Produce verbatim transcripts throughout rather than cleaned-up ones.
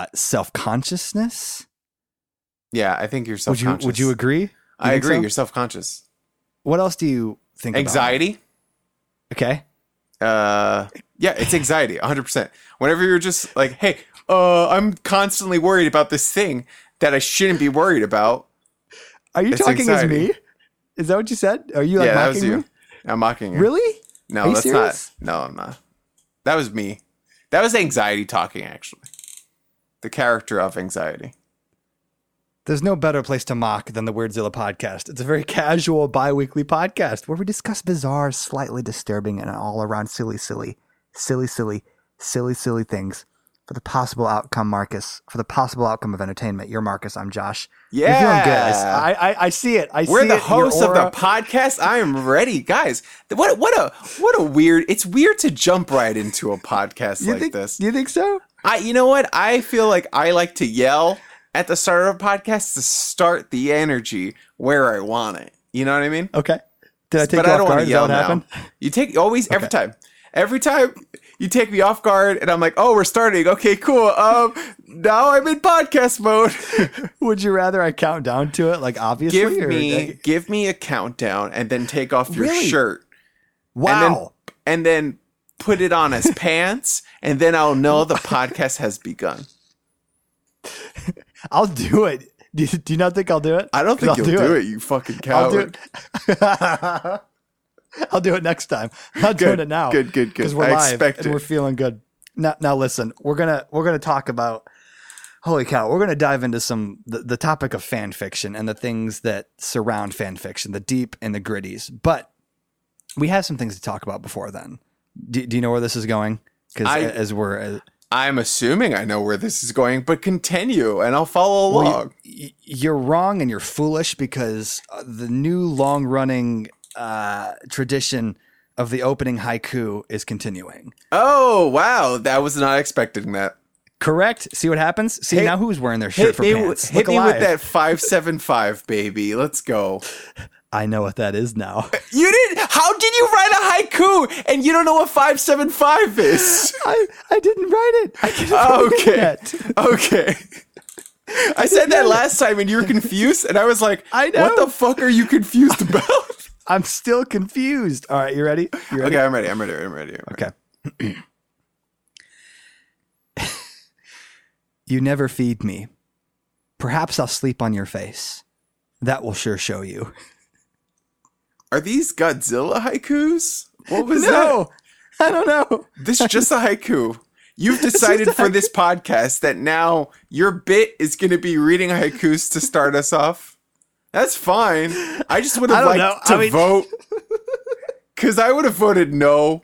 self-consciousness. Yeah, I think you're Would self-conscious. you Would you agree? You I think agree. so? You're self-conscious. What else do you think? Anxiety. About? Okay. Uh, yeah, it's anxiety, one hundred percent. Whenever you're just like, hey, uh, I'm constantly worried about this thing that I shouldn't be worried about. Are you It's talking anxiety. as me? Is that what you said? Are you like Yeah, that mocking was you. me? I'm mocking you. Really? No, Are you that's serious? not. No, I'm not. That was me. That was anxiety talking, actually. The character of anxiety. There's no better place to mock than the Weirdzilla podcast. It's a very casual bi-weekly podcast where we discuss bizarre, slightly disturbing, and all around silly, silly, silly, silly, silly, silly things for the possible outcome, Marcus, for the possible outcome of entertainment. You're Marcus. I'm Josh. Yeah. You're feeling good. I, I, I see it. I We're see the it. hosts Your of the aura. podcast. I am ready, guys. What what a what a weird. It's weird to jump right into a podcast You like think, this. You think so? I you know what? I feel like I like to yell at the start of a podcast to start the energy where I want it. You know what I mean? Okay. Did I take But you I off don't guard? want Is to that yell what now. happened? You take always every time. Every time you take me off guard and I'm like, "Oh, we're starting. Okay, cool. Um now I'm in podcast mode." Would you rather I count down to it, like obviously? give or- me give me a countdown and then take off your Really? shirt. Wow. And then and then put it on as pants, and then I'll know the podcast has begun. I'll do it. Do you, do you not think I'll do it? I don't 'Cause think I'll you'll do it. you fucking I'll do coward. it. I'll do it next time. I'm not doing Good, it now. good, good, good. Because we're I live expect and it. we're feeling good. Now, now listen, we're gonna we're gonna talk about. Holy cow! We're gonna dive into some the, the topic of fan fiction and the things that surround fan fiction, the deep and the gritties. But we have some things to talk about before then. Do, do you know where this is going? Because I- as we're as, I'm assuming I know where this is going, but continue and I'll follow Well, along. you, you're wrong and you're foolish because uh, the new long running uh, tradition of the opening haiku is continuing. Oh, wow. That was not expecting that. Correct. See what happens? See Hey, now who's wearing their shirt Hit for me, pants? hit Look me alive. with that five seven five, baby. Let's go. I know what that is now. You didn't. How did you write a haiku and you don't know what five seven five is? I, I didn't write it. I didn't write it Okay. yet. Okay. I said that last time and you were confused, and I was like, I know. what the fuck are you confused about? I'm still confused. All right, you ready? You ready? Okay, I'm ready. I'm ready. I'm ready. I'm ready. Okay. You never feed me. Perhaps I'll sleep on your face. That will sure show you. Are these Godzilla haikus? What was that? No, I don't know. This is just a haiku. You've decided just a for this podcast that now your bit is going to be reading haikus to start us off. That's fine. I just would I have don't liked know. to I mean- vote. Because I would have voted no.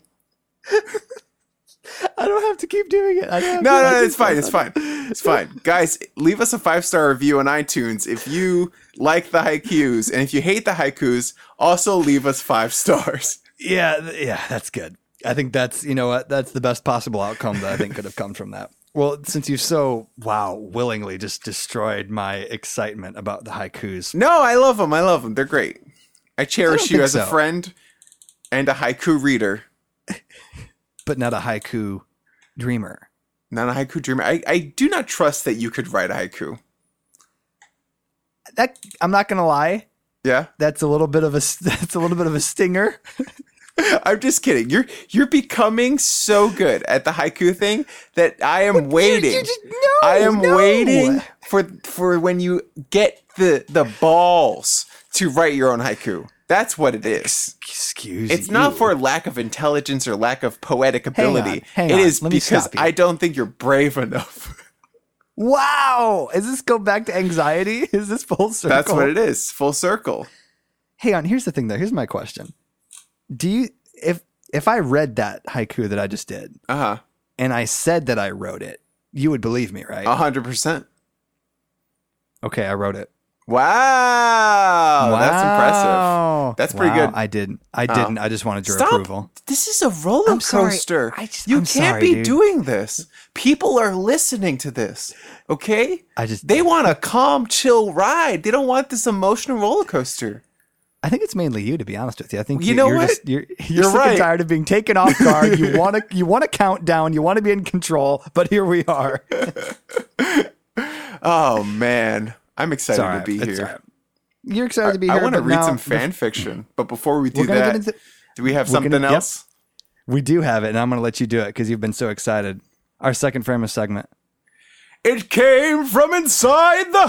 I don't have to keep doing it. I don't have No, to- I no, can it's fine. stop It's it. fine. It's fine. Guys, leave us a five-star review on iTunes if you like the haikus. And if you hate the haikus, also leave us five stars. Yeah, th- yeah, that's good. I think that's, you know what, that's the best possible outcome that I think could have come from that. Well, since you've so, wow, willingly just destroyed my excitement about the haikus. No, I love them. I love them. They're great. I cherish don't you think as a so. friend and a haiku reader. But not a haiku dreamer. Not a haiku dreamer. I, I do not trust that you could write a haiku. That I'm not gonna lie. Yeah? That's a little bit of a that's a little bit of a stinger. I'm just kidding. You're you're becoming so good at the haiku thing that I am waiting. You just, no, I am no. waiting for for when you get the the balls to write your own haiku. That's what it is. Excuse It's you. not for lack of intelligence or lack of poetic ability. hang It on. is Let me because stop you. I don't think you're brave enough. Wow. Is this go back to anxiety? Is this full circle? That's what it is. Full circle. Hang on. Here's the thing, though. Here's my question. Do you if if I read that haiku that I just did Uh huh. and I said that I wrote it, you would believe me, right? A hundred percent. Okay, I wrote it. Wow, that's impressive. Wow. That's pretty Wow, good. I didn't. I didn't. I just wanted your Stop. approval. This is a roller I'm sorry. coaster. I just- you I'm can't sorry, be dude. doing this. People are listening to this. Okay? I just They want a calm, chill ride. They don't want this emotional roller coaster. I think it's mainly you, to be honest with you. I think You know you're what? Just, you're you're, You're sick right. and tired of being taken off guard. You want to you want to count down. You want to be in control. But here we are. Oh man, I'm excited It's all right. to be It's here. all right. You're excited to be I here. want to but read now some the- fan fiction, but before we do We're gonna that, get into- do we have we're something gonna- yep. else? We do have it, and I'm going to let you do it because you've been so excited. Our second famous segment. It came from inside the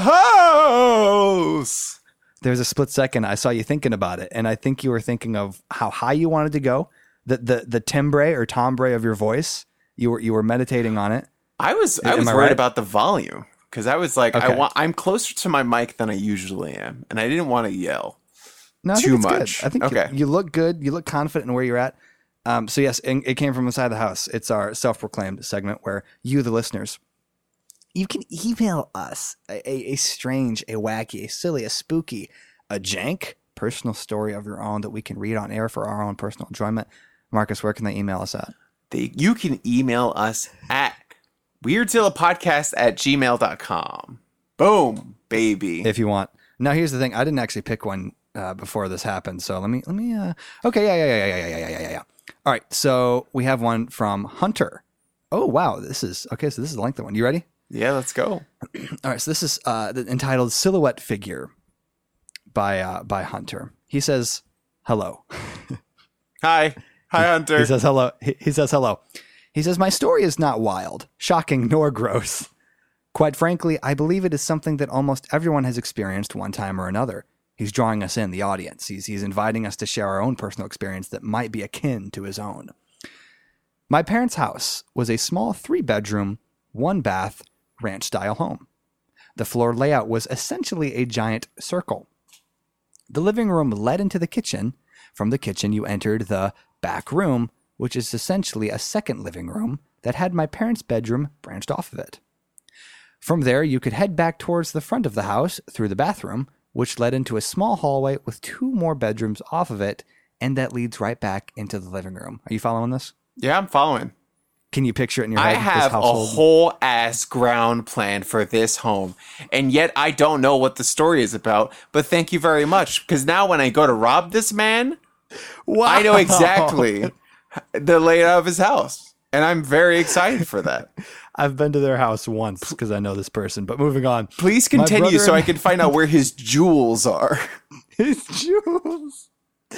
house. There's a split second I saw you thinking about it, and I think you were thinking of how high you wanted to go, the the the timbre or timbre of your voice. You were you were meditating on it. I was I Am was I worried right? about the volume because I was like, I Okay. want I'm closer to my mic than I usually am, and I didn't want to yell. No, I think Too it's good. much. I think Okay. you, you look good. You look confident in where you're at. Um, so yes, and it came from inside the house. It's our self-proclaimed segment where you, the listeners, you can email us a, a, a strange, a wacky, a silly, a spooky, a jank personal story of your own that we can read on air for our own personal enjoyment. Marcus, where can they email us at? They, you can email us at weirdzillapodcast at gmail dot com. Boom, baby. If you want. Now, here's the thing. I didn't actually pick one uh, before this happened. So let me, let me, uh, okay. Yeah, yeah, yeah, yeah, yeah, yeah, yeah, yeah, yeah. All right. So we have one from Hunter. Oh, wow. This is, okay. So this is the length of one. You ready? Yeah, let's go. All right. So this is uh, entitled Silhouette Figure by, uh, by Hunter. He says, hello. Hi. Hi, Hunter. He says hello. He, he says hello. He says, my story is not wild, shocking, nor gross. Quite frankly, I believe it is something that almost everyone has experienced one time or another. He's drawing us in, the audience. He's, he's inviting us to share our own personal experience that might be akin to his own. My parents' house was a small three-bedroom, one-bath, ranch-style home. The floor layout was essentially a giant circle. The living room led into the kitchen. From the kitchen, you entered the back room, which is essentially a second living room that had my parents' bedroom branched off of it. From there, you could head back towards the front of the house through the bathroom, which led into a small hallway with two more bedrooms off of it, and that leads right back into the living room. Are you following this? Yeah, I'm following. Can you picture it in your I head? this have a household? whole ass ground plan for this home, and yet I don't know what the story is about. But thank you very much, because now when I go to rob this man, Wow. I know exactly the layout of his house, and I'm very excited for that. I've been to their house once because I know this person, but moving on. Please My continue brother so I and- can find out where his jewels are. His jewels.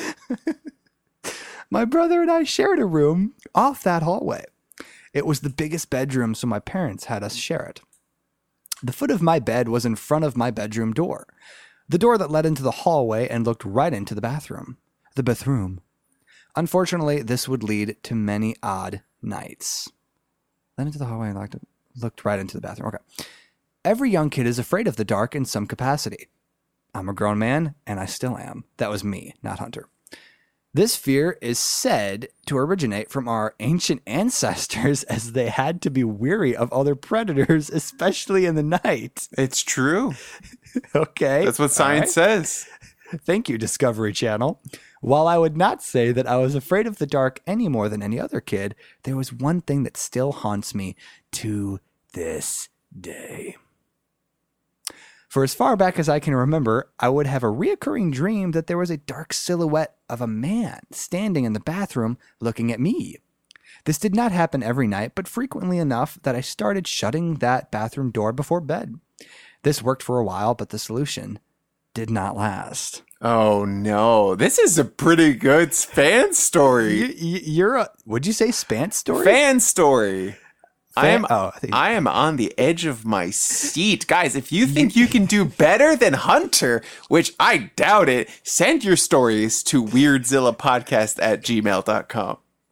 My brother and I shared a room off that hallway. It was the biggest bedroom, so my parents had us share it. The foot of my bed was in front of my bedroom door, the door that led into the hallway and looked right into the bathroom. The bathroom. Unfortunately, this would lead to many odd nights. Led into the hallway and looked, looked right into the bathroom. Okay. Every young kid is afraid of the dark in some capacity. I'm a grown man, and I still am. That was me, not Hunter. This fear is said to originate from our ancient ancestors, as they had to be weary of other predators, especially in the night. It's true. Okay. That's what science All right. says. Thank you, Discovery Channel. While I would not say that I was afraid of the dark any more than any other kid, there was one thing that still haunts me to this day. For as far back as I can remember, I would have a reoccurring dream that there was a dark silhouette of a man standing in the bathroom looking at me. This did not happen every night, but frequently enough that I started shutting that bathroom door before bed. This worked for a while, but the solution did not last. Oh no, this is a pretty good fan You, story. you, you're a, would you say Spant story? Fan story. I Fan- am oh, I think- I am on the edge of my seat. Guys, if you think you can do better than Hunter, which I doubt it, send your stories to weirdzillapodcast at gmail dot com.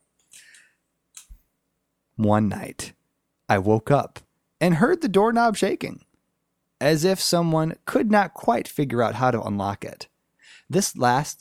One night, I woke up and heard the doorknob shaking, as if someone could not quite figure out how to unlock it. This last,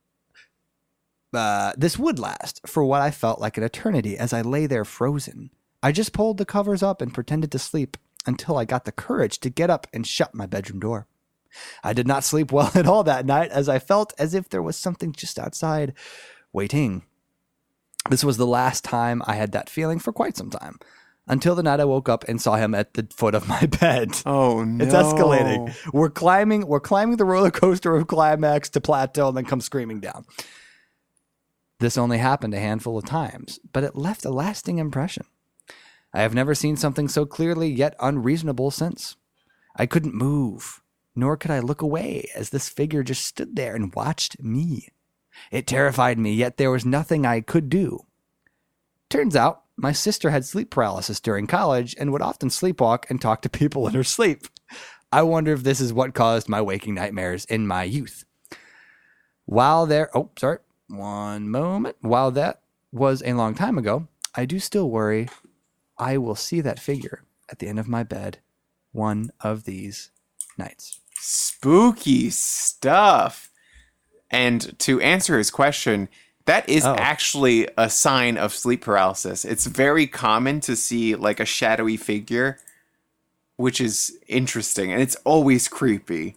uh, this would last for what I felt like an eternity as I lay there frozen. I just pulled the covers up and pretended to sleep until I got the courage to get up and shut my bedroom door. I did not sleep well at all that night, as I felt as if there was something just outside waiting. This was the last time I had that feeling for quite some time. until the night I woke up and saw him at the foot of my bed. Oh no. It's escalating. We're climbing, we're climbing the roller coaster of climax to plateau and then come screaming down. This only happened a handful of times, but it left a lasting impression. I have never seen something so clearly yet unreasonable since. I couldn't move, nor could I look away as this figure just stood there and watched me. It terrified me, yet there was nothing I could do. Turns out, my sister had sleep paralysis during college and would often sleepwalk and talk to people in her sleep. I wonder if this is what caused my waking nightmares in my youth. While there, oh, sorry, one moment. While that was a long time ago, I do still worry I will see that figure at the end of my bed one of these nights. Spooky stuff. And to answer his question, that is Oh. actually a sign of sleep paralysis. It's very common to see like a shadowy figure, which is interesting, and it's always creepy.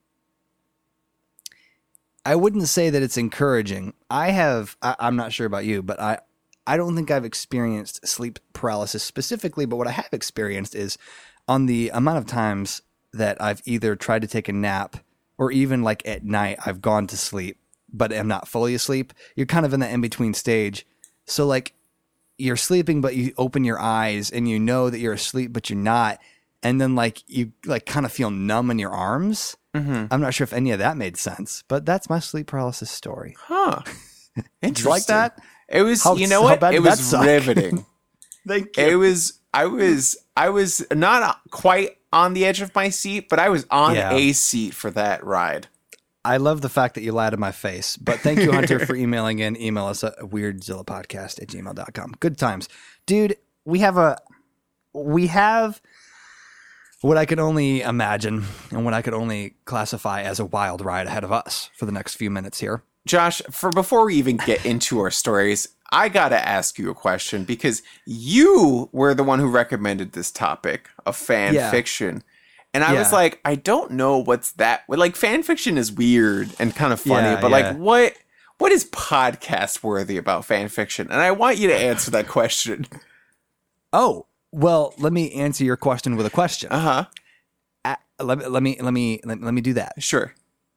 I wouldn't say that it's encouraging. I have, I, I'm not sure about you, but I, I don't think I've experienced sleep paralysis specifically, but what I have experienced is on the amount of times that I've either tried to take a nap or even like at night I've gone to sleep, but am not fully asleep. You're kind of in the in-between stage. So like you're sleeping, but you open your eyes and you know that you're asleep, but you're not. And then like you like kind of feel numb in your arms. Mm-hmm. I'm not sure if any of that made sense, but that's my sleep paralysis story. Huh. Interesting. Did you like that? It was, How- you know how what? bad It did that was suck? riveting. Thank It was, I was, I was not quite on the edge of my seat, but I was on Yeah. a seat for that ride. I love the fact that you lied to my face, but thank you, Hunter, for emailing in. Email us at weirdzillapodcast at gmail dot com. Good times. Dude, we have a, we have what I could only imagine and what I could only classify as a wild ride ahead of us for the next few minutes here. Josh, for before we even get into our stories, I gotta ask you a question because you were the one who recommended this topic of fan Yeah. fiction. And I was Yeah. like, I don't know what's that. Like, fan fiction is weird and kind of funny, Yeah, but yeah. like, what what is podcast worthy about fan fiction? And I want you to answer that question. Oh, well, let me answer your question with a question. Uh huh. A- let, me- let me let me let, let me do that. Sure.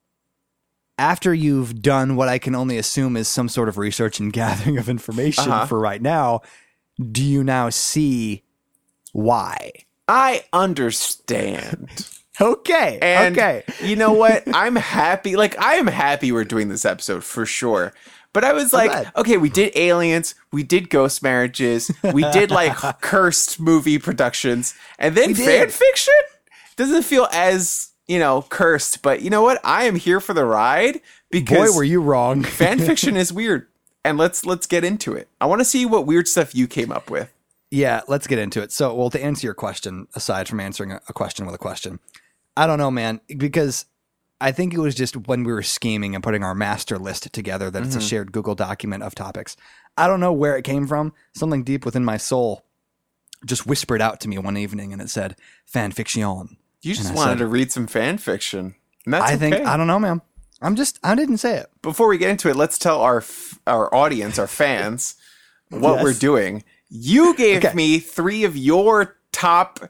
After you've done what I can only assume is some sort of research and gathering of information Uh-huh. for right now, do you now see why? I understand. Okay. And okay. you know what? I'm happy. Like, I am happy we're doing this episode for sure. But I was like, glad. okay, we did aliens, we did ghost marriages, we did like cursed movie productions, and then We did. fan fiction doesn't feel as, you know, cursed. But you know what? I am here for the ride because Boy, were you wrong. fan fiction is weird. And let's let's get into it. I want to see what weird stuff you came up with. Yeah, let's get into it. So, well, to answer your question, aside from answering a a question with a question, I don't know, man, because I think it was just when we were scheming and putting our master list together that it's a shared Google document of topics. I don't know where it came from. Something deep within my soul just whispered out to me one evening and it said, fan fiction. You just And I wanted said- to read some fan fiction. And that's I think, okay. I don't know, man. I'm just, I didn't say it. Before we get into it, let's tell our f- our audience, our fans, what Yes. we're doing. You gave Okay. me three of your top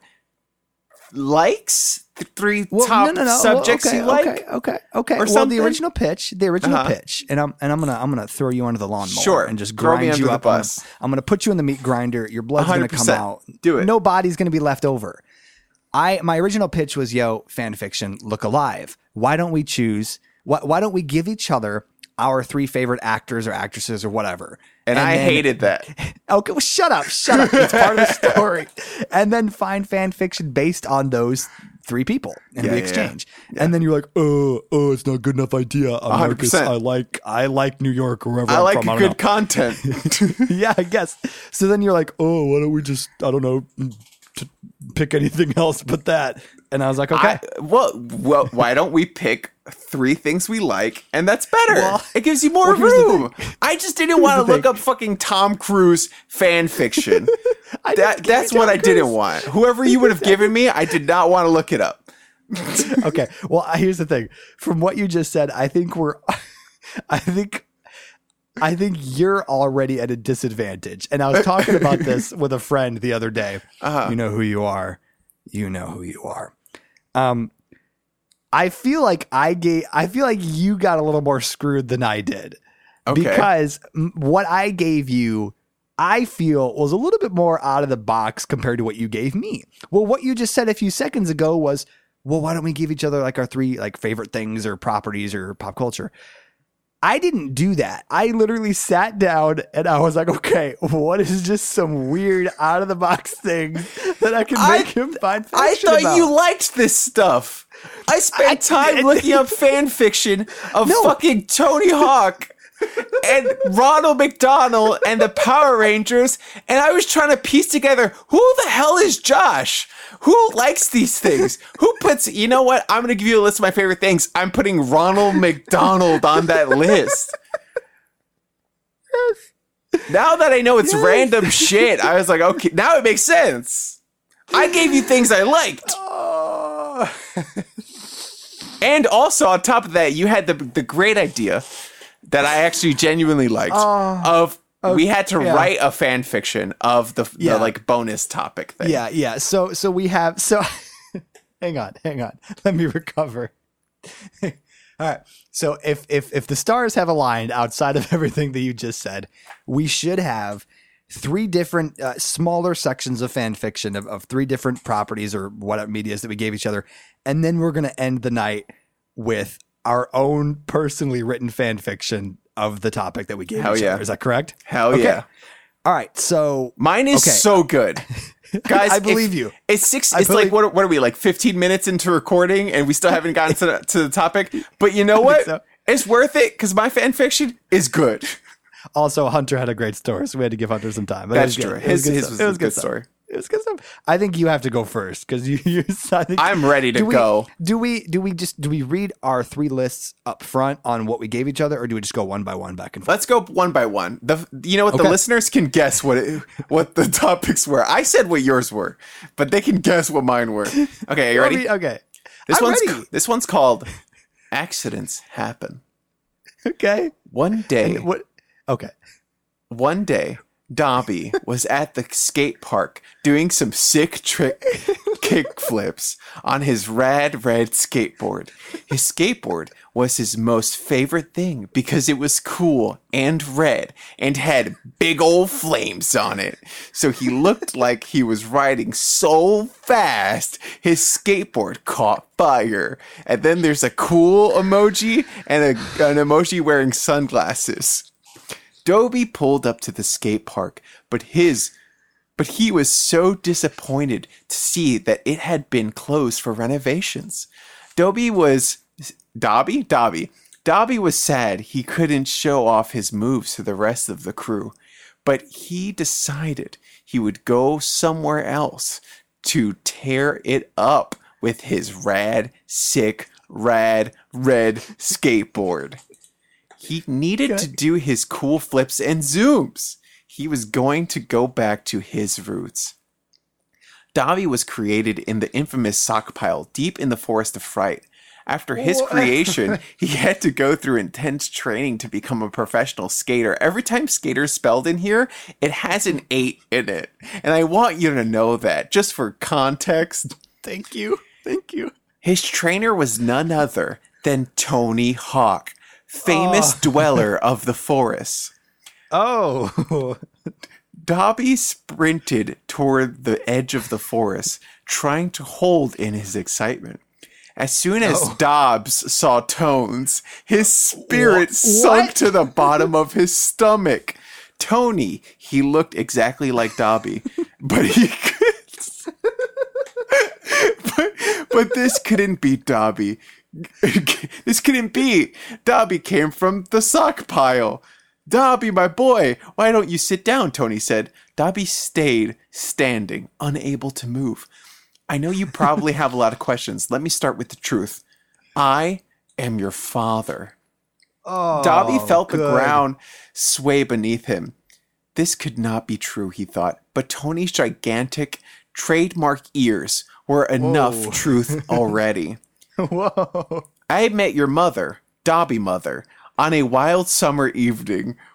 likes, th- three Well, top no, no, no. subjects okay, you like. Okay, okay, okay. or Well, something? the original pitch, the original Uh-huh. pitch, and I'm and I'm gonna I'm gonna throw you under the lawnmower, Sure. and just Throw me grind under you the up. I'm gonna- bus. I'm gonna put you in the meat grinder. Your blood's gonna come one hundred percent. out. Do it. No body's gonna be left over. I my original pitch was, yo, fan fiction, look alive. Why don't we choose? Why, why don't we give each other our three favorite actors or actresses or whatever? And, I then- hated that. Okay, well, shut up, shut up. It's part of the story. And then find fan fiction based on those three people, and Yeah, we yeah, exchange. And then you're like, oh, oh, it's not a good enough idea. I'm hundred Marcus. percent. I like, I like New York or wherever I I'm like from. I don't good know. content. Yeah, I guess. So then you're like, oh, why don't we just, I don't know, t- pick anything else but that? And I was like, okay. I, well, well, why don't we pick three things we like, and that's better. Well- it gives you more well, here's the room. I just didn't want to the look thing. up fucking Tom Cruise fan fiction. I that didn't give that's you what Tom I didn't Cruise. want. Whoever you would have given me, I did not want to look it up. Okay. Well, here's the thing. From what you just said, I think we're, I think I think you're already at a disadvantage. And I was talking about this with a friend the other day. Uh-huh. You know who you are. You know who you are. Um, I feel like I gave, I feel like you got a little more screwed than I did. Okay. Because m- what I gave you, I feel was a little bit more out of the box compared to what you gave me. Well, what you just said a few seconds ago was, well, why don't we give each other like our three like favorite things or properties or pop culture? I didn't do that. I literally sat down and I was like, okay, what is just some weird out of the box thing that I can make I, him find fiction I thought about? you liked this stuff. I spent I- time I- looking up fan fiction of No. fucking Tony Hawk and Ronald McDonald and the Power Rangers, and I was trying to piece together, who the hell is Josh? Who likes these things? Who puts, you know what? I'm going to give you a list of my favorite things. I'm putting Ronald McDonald on that list. Now that I know it's Yes. random shit, I was like, okay, now it makes sense. I gave you things I liked. Oh. And also, on top of that, you had the the great idea that I actually genuinely liked Oh. of we had to yeah. write a fan fiction of the, Yeah. the like bonus topic thing. Yeah, yeah. So so we have so hang on, hang on. Let me recover. All right. So if if if the stars have aligned outside of everything that you just said, we should have three different uh, smaller sections of fan fiction of, of three different properties or whatever medias that we gave each other, and then we're gonna end the night with our own personally written fan fiction of the topic that we gave Hell each yeah. other. Is that correct? Hell Okay. yeah. All right. So Mine is Okay. so good. Guys, I if- believe you. It's six. I It's believe- like what? What are we like? Fifteen minutes into recording, and we still haven't gotten to the, to the topic. But you know what? so. It's worth it because my fan fiction is good. Also, Hunter had a great story, so we had to give Hunter some time. But That's it was true. good. It was His good his stuff. was It a was good stuff. story. It was good stuff. I think you have to go first because you. you I think, I'm ready to do we, go. Do we? Do we just? Do we read our three lists up front on what we gave each other, or do we just go one by one back and forth? Let's go one by one. The you know what the Okay. listeners can guess what it, what the topics were. I said what yours were, but they can guess what mine were. Okay, are you Let ready? me- okay. This I'm one's ready. this one's called Accidents Happen. Okay. One day, And what? Okay. one day, Dobby was at the skate park doing some sick trick kick flips on his rad red skateboard. His skateboard was his most favorite thing because it was cool and red and had big old flames on it. So he looked like he was riding so fast, his skateboard caught fire. And then there's a cool emoji and a, an emoji wearing sunglasses. Dobby pulled up to the skate park, but his but he was so disappointed to see that it had been closed for renovations. Dobby was Dobby? Dobby. Dobby was sad he couldn't show off his moves to the rest of the crew, but he decided he would go somewhere else to tear it up with his rad, sick, rad, red skateboard. He needed Okay. to do his cool flips and zooms. He was going to go back to his roots. Dobby was created in the infamous sock pile deep in the Forest of Fright. After his What? creation, he had to go through intense training to become a professional skater. Every time skater is spelled in here, it has an eight in it. And I want you to know that, just for context. Thank you. Thank you. His trainer was none other than Tony Hawk, famous Oh. dweller of the forest. Oh. Dobby sprinted toward the edge of the forest, trying to hold in his excitement. As soon as Oh. Dobbs saw Tones, his spirit Wha- sunk what? to the bottom of his stomach. Tony, he looked exactly like Dobby, but he could. but, but this couldn't be Dobby. This couldn't be. Dobby came from the sock pile. Dobby, my boy, why don't you sit down? Tony said. Dobby stayed standing, unable to move. I know you probably have a lot of questions. Let me start with the truth. I am your father. Oh. Dobby felt the good. ground sway beneath him. This could not be true, he thought. But Tony's gigantic, trademark ears were enough Whoa. truth already. Whoa. I met your mother, Dobby Mother, on a wild summer evening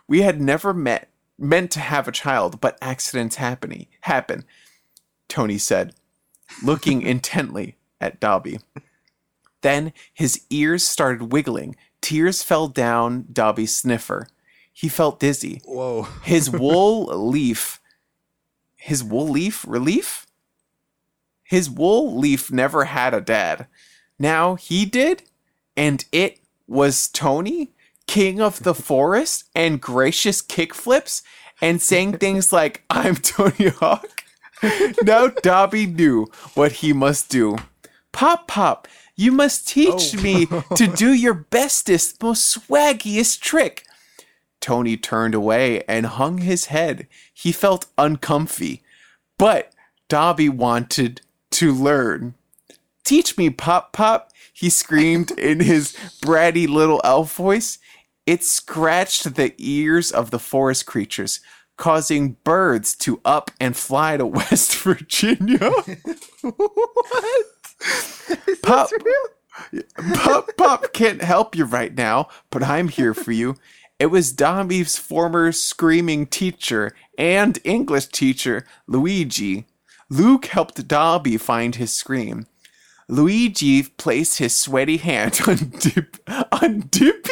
We had never met, meant to have a child, but accidents happening happen, Tony said, looking intently at Dobby. Then his ears started wiggling. Tears fell down Dobby's sniffer. He felt dizzy. Whoa. His wool leaf... His wool leaf relief? His wool leaf never had a dad. Now he did, and it was Tony, king of the forest, and gracious kickflips, and saying things like, I'm Tony Hawk. Now Dobby knew what he must do. Pop, Pop, you must teach oh. me to do your bestest, most swaggiest trick. Tony turned away and hung his head. He felt uncomfy, but Dobby wanted to learn. Teach me, Pop, Pop, he screamed in his bratty little elf voice. It scratched the ears of the forest creatures, causing birds to up and fly to West Virginia. What? Pop, Pop, Pop can't help you right now, but I'm here for you. It was Dobby's former screaming teacher and English teacher, Luigi. Luke helped Dobby find his scream. Luigi placed his sweaty hand on Dip, on Dippy?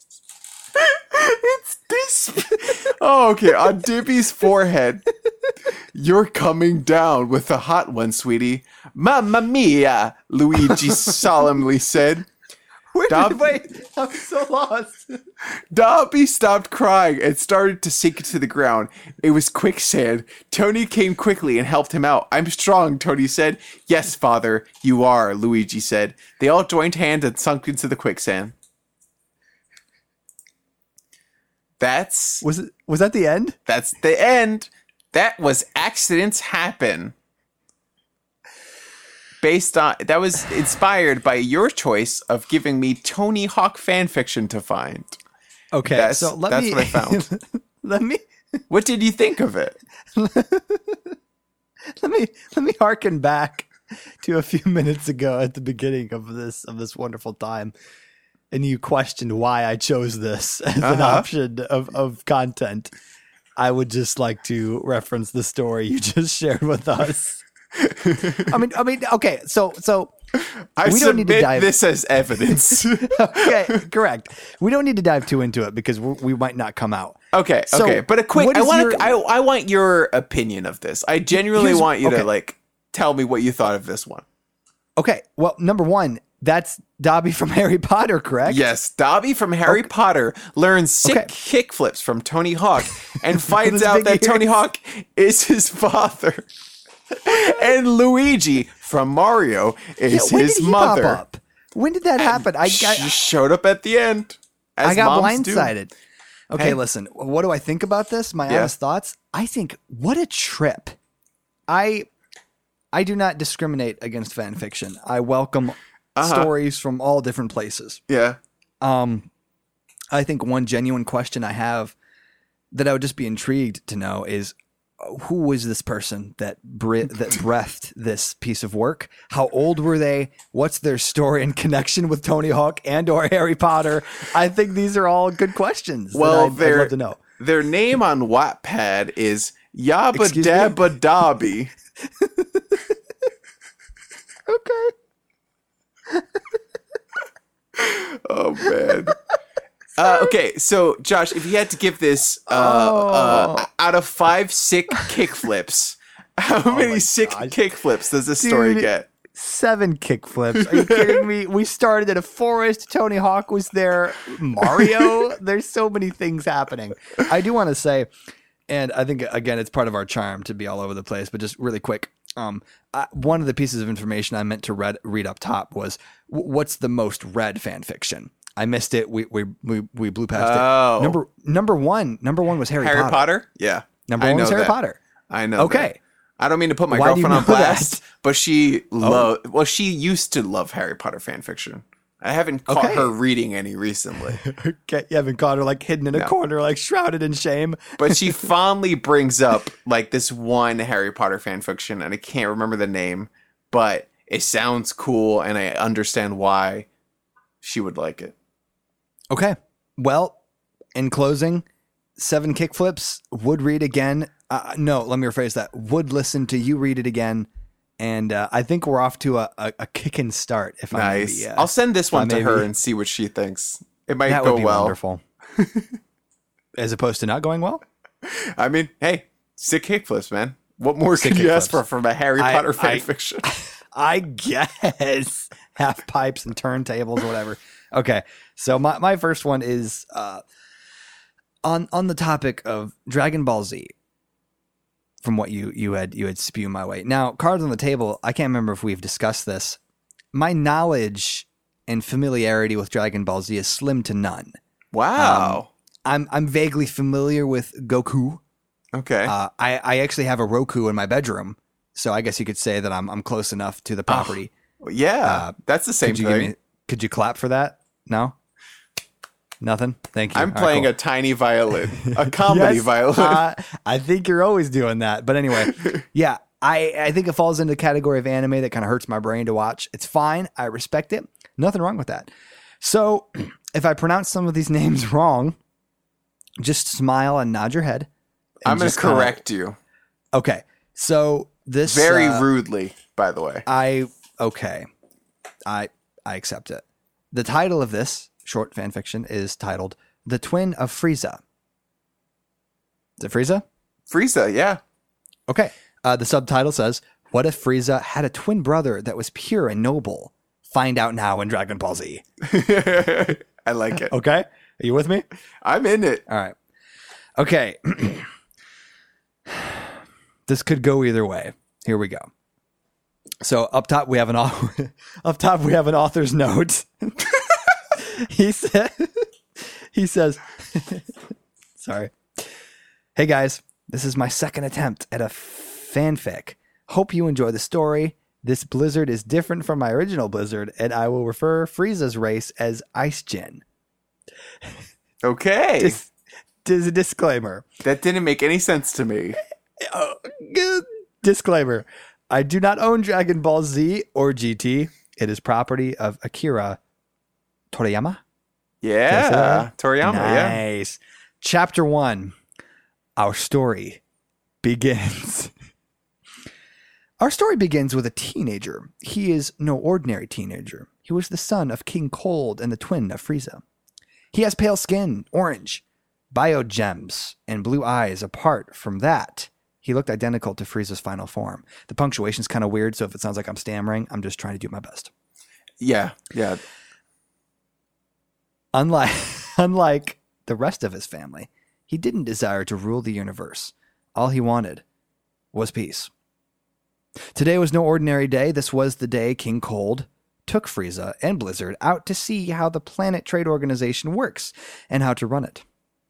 It's this. Oh, okay. On Dippy's forehead. You're coming down with a hot one, sweetie. Mamma mia, Luigi solemnly said. Wait, Dob- wait, I'm so lost. Dobby stopped crying and started to sink to the ground. It was quicksand. Tony came quickly and helped him out. I'm strong, Tony said. Yes, father, you are, Luigi said. They all joined hands and sunk into the quicksand. That's... Was it? Was that the end? That's the end. That was Accidents Happen. Based on, that was inspired by your choice of giving me Tony Hawk fan fiction to find. Okay, that's, so let that's me, what I found. let me. What did you think of it? let me let me harken back to a few minutes ago at the beginning of this of this wonderful time, and you questioned why I chose this as uh-huh. an option of of content. I would just like to reference the story you just shared with us. I mean, I mean, okay, so so I we don't need to dive this as evidence. Okay, correct. We don't need to dive too into it because we're, we might not come out. Okay, so okay, but a quick. I want your, I I want your opinion of this. I genuinely want you okay. to like tell me what you thought of this one. Okay, well, number one, that's Dobby from Harry Potter, correct? Yes, Dobby from Harry okay. Potter learns sick okay. kickflips from Tony Hawk and finds out that ears. Tony Hawk is his father. And Luigi from Mario is yeah, when his did he mother. Pop up? When did that happen? I, I she showed up at the end. As I got moms blindsided. Do. Okay, hey. Listen. What do I think about this? My yeah. honest thoughts. I think what a trip. I I do not discriminate against fan fiction. I welcome uh-huh. stories from all different places. Yeah. Um, I think one genuine question I have that I would just be intrigued to know is, who was this person that bre- that breathed this piece of work? How old were they? What's their story and connection with Tony Hawk and or Harry Potter? I think these are all good questions. Well, I'd, their, I'd love to know. Their name on Wattpad is Yabba Dabba Dobby. Okay. Oh, man. Uh, okay, so Josh, if you had to give this uh, oh. uh, out of five sick kickflips, how oh many sick gosh. kickflips does this Dude, story get? Seven kickflips. Are you kidding me? We started in a forest. Tony Hawk was there. Mario. There's so many things happening. I do want to say, and I think again, it's part of our charm to be all over the place. But just really quick, um, I, one of the pieces of information I meant to read read up top was w- what's the most read fan fiction. I missed it. We we we, we blew past oh. it. Number number one. Number one was Harry, Harry Potter. Potter. Yeah. Number I one was Harry that. Potter. I know. Okay. That. I don't mean to put my Why girlfriend on blast, that? but she oh. love. Well, she used to love Harry Potter fan fiction. I haven't caught okay. her reading any recently. Okay, you haven't caught her like hidden in a no. corner, like shrouded in shame. But she fondly brings up like this one Harry Potter fan fiction, and I can't remember the name, but it sounds cool, and I understand why she would like it. Okay. Well, in closing, seven kickflips, would read again. Uh, no, let me rephrase that. Would listen to you read it again. And uh, I think we're off to a, a, a kicking start. If nice. I uh, I'll send this one to maybe, her and see what she thinks. It might that go would be well. Wonderful. As opposed to not going well? I mean, hey, sick kickflips, man. What more Sick could you kickflips. ask for from a Harry I- Potter fan I- fiction? I guess. Half pipes and turntables or whatever. Okay. So my, my first one is uh, on on the topic of Dragon Ball Z. From what you you had you had spewed my way. Now, cards on the table, I can't remember if we've discussed this. My knowledge and familiarity with Dragon Ball Z is slim to none. Wow. I'm I'm vaguely familiar with Goku. okay. Uh, I, I actually have a Roku in my bedroom, so I guess you could say that I'm I'm close enough to the property. yeah, uh, that's the same Could you thing. give me? Could you clap for that? No, nothing. Thank you. I'm All right, playing cool. a tiny violin, a comedy Yes, violin. uh, I think you're always doing that. But anyway, yeah, I, I think it falls into the category of anime that kind of hurts my brain to watch. It's fine. I respect it. Nothing wrong with that. So if I pronounce some of these names wrong, just smile and nod your head. and I'm going to just kinda- correct you Okay. So this very uh, rudely, by the way. I okay. I I accept it. The title of this short fan fiction is titled "The Twin of Frieza." Is it Frieza? Frieza, yeah. Okay. Uh, the subtitle says, "What if Frieza had a twin brother that was pure and noble? Find out now in Dragon Ball Z." I like it. Okay. Are you with me? I'm in it. All right. Okay. This could go either way. Here we go. So up top we have an au- up top we have an author's note. he said he says sorry. Hey guys, this is my second attempt at a fanfic. Hope you enjoy the story. This Blizzard is different from my original Blizzard, and I will refer Frieza's race as Ice Jin. Okay. Dis- dis- disclaimer. that didn't make any sense to me. Oh, good. Disclaimer. I do not own Dragon Ball Z or G T. It is property of Akira Toriyama. Yeah. Toriyama, yeah. Nice. Chapter one. Our story begins. Our story begins with a teenager. He is no ordinary teenager. He was the son of King Cold and the twin of Frieza. He has pale skin, orange, biogems, and blue eyes. Apart from that, he looked identical to Frieza's final form. The punctuation's kind of weird, so if it sounds like I'm stammering, I'm just trying to do my best. Yeah, yeah. Unlike, unlike the rest of his family, he didn't desire to rule the universe. All he wanted was peace. Today was no ordinary day. This was the day King Cold took Frieza and Blizzard out to see how the Planet Trade Organization works and how to run it.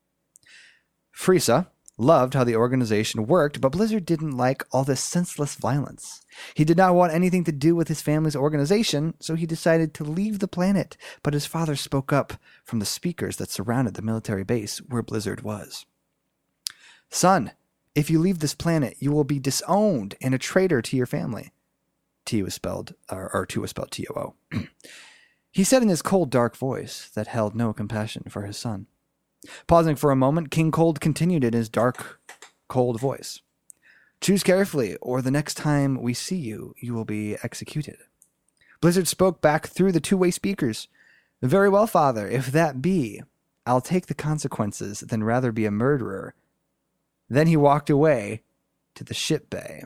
Frieza loved how the organization worked, but Blizzard didn't like all this senseless violence. He did not want anything to do with his family's organization, so he decided to leave the planet, but his father spoke up from the speakers that surrounded the military base where Blizzard was. Son, if you leave this planet, you will be disowned and a traitor to your family. T was spelled, or, or two was spelled T O O. He said in his cold, dark voice that held no compassion for his son. Pausing for a moment, King Cold continued in his dark, cold voice. Choose carefully, or the next time we see you, you will be executed. Blizzard spoke back through the two-way speakers. Very well, father, if that be, I'll take the consequences than rather be a murderer. Then he walked away to the ship bay.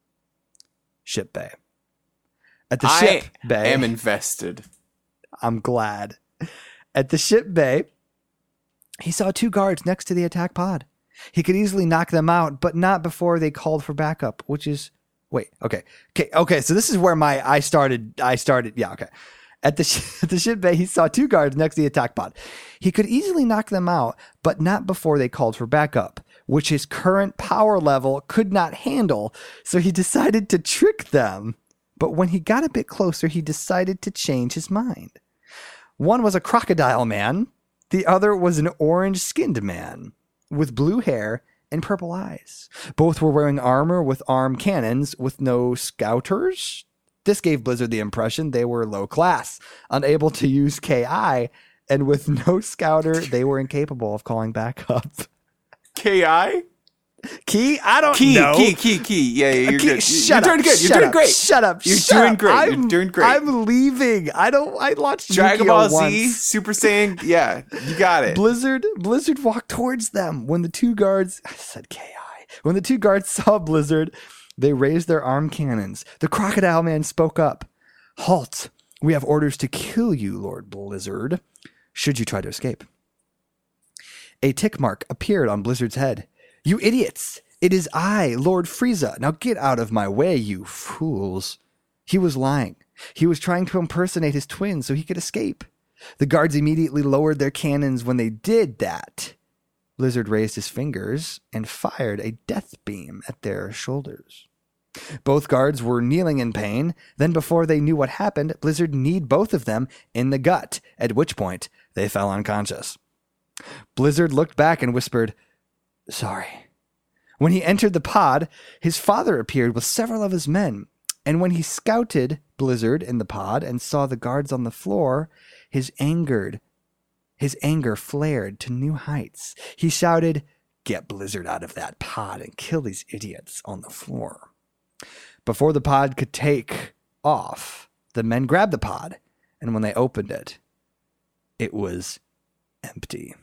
Ship bay. At the I ship bay. am invested. I'm glad. At the ship bay, he saw two guards next to the attack pod. He could easily knock them out, but not before they called for backup, which is wait, okay. Okay, okay, so this is where my I started I started. Yeah, okay. At the sh- at the ship bay, he saw two guards next to the attack pod. He could easily knock them out, but not before they called for backup, which his current power level could not handle, so he decided to trick them. But when he got a bit closer, he decided to change his mind. One was a crocodile man. The other was an orange-skinned man with blue hair and purple eyes. Both were wearing armor with arm cannons with no scouters. This gave Blizzard the impression they were low class, unable to use K I, and with no scouter, they were incapable of calling back up. K I? Key? I don't Key, know. key, key, key. Yeah, yeah, you're Key, good. Shut You're up, doing good. You're shut doing up, great. Shut up. You're shut doing up. great. I'm, You're doing great. I'm leaving. I don't. I watched Dragon Yu-Gi-Oh! Ball Z, once. Super Saiyan. Yeah, you got it. Blizzard. Blizzard walked towards them when the two guards. I said K I. When the two guards saw Blizzard, they raised their arm cannons. The Crocodile Man spoke up. Halt! We have orders to kill you, Lord Blizzard, should you try to escape. A tick mark appeared on Blizzard's head. You idiots! It is I, Lord Frieza. Now get out of my way, you fools. He was lying. He was trying to impersonate his twin so he could escape. The guards immediately lowered their cannons when they did that. Blizzard raised his fingers and fired a death beam at their shoulders. Both guards were kneeling in pain. Then before they knew what happened, Blizzard kneed both of them in the gut, at which point they fell unconscious. Blizzard looked back and whispered, "Sorry." When he entered the pod, his father appeared with several of his men, and when he scouted Blizzard in the pod and saw the guards on the floor, his angered, his anger flared to new heights. He shouted, "Get Blizzard out of that pod and kill these idiots on the floor." Before the pod could take off, the men grabbed the pod, and when they opened it, it was empty.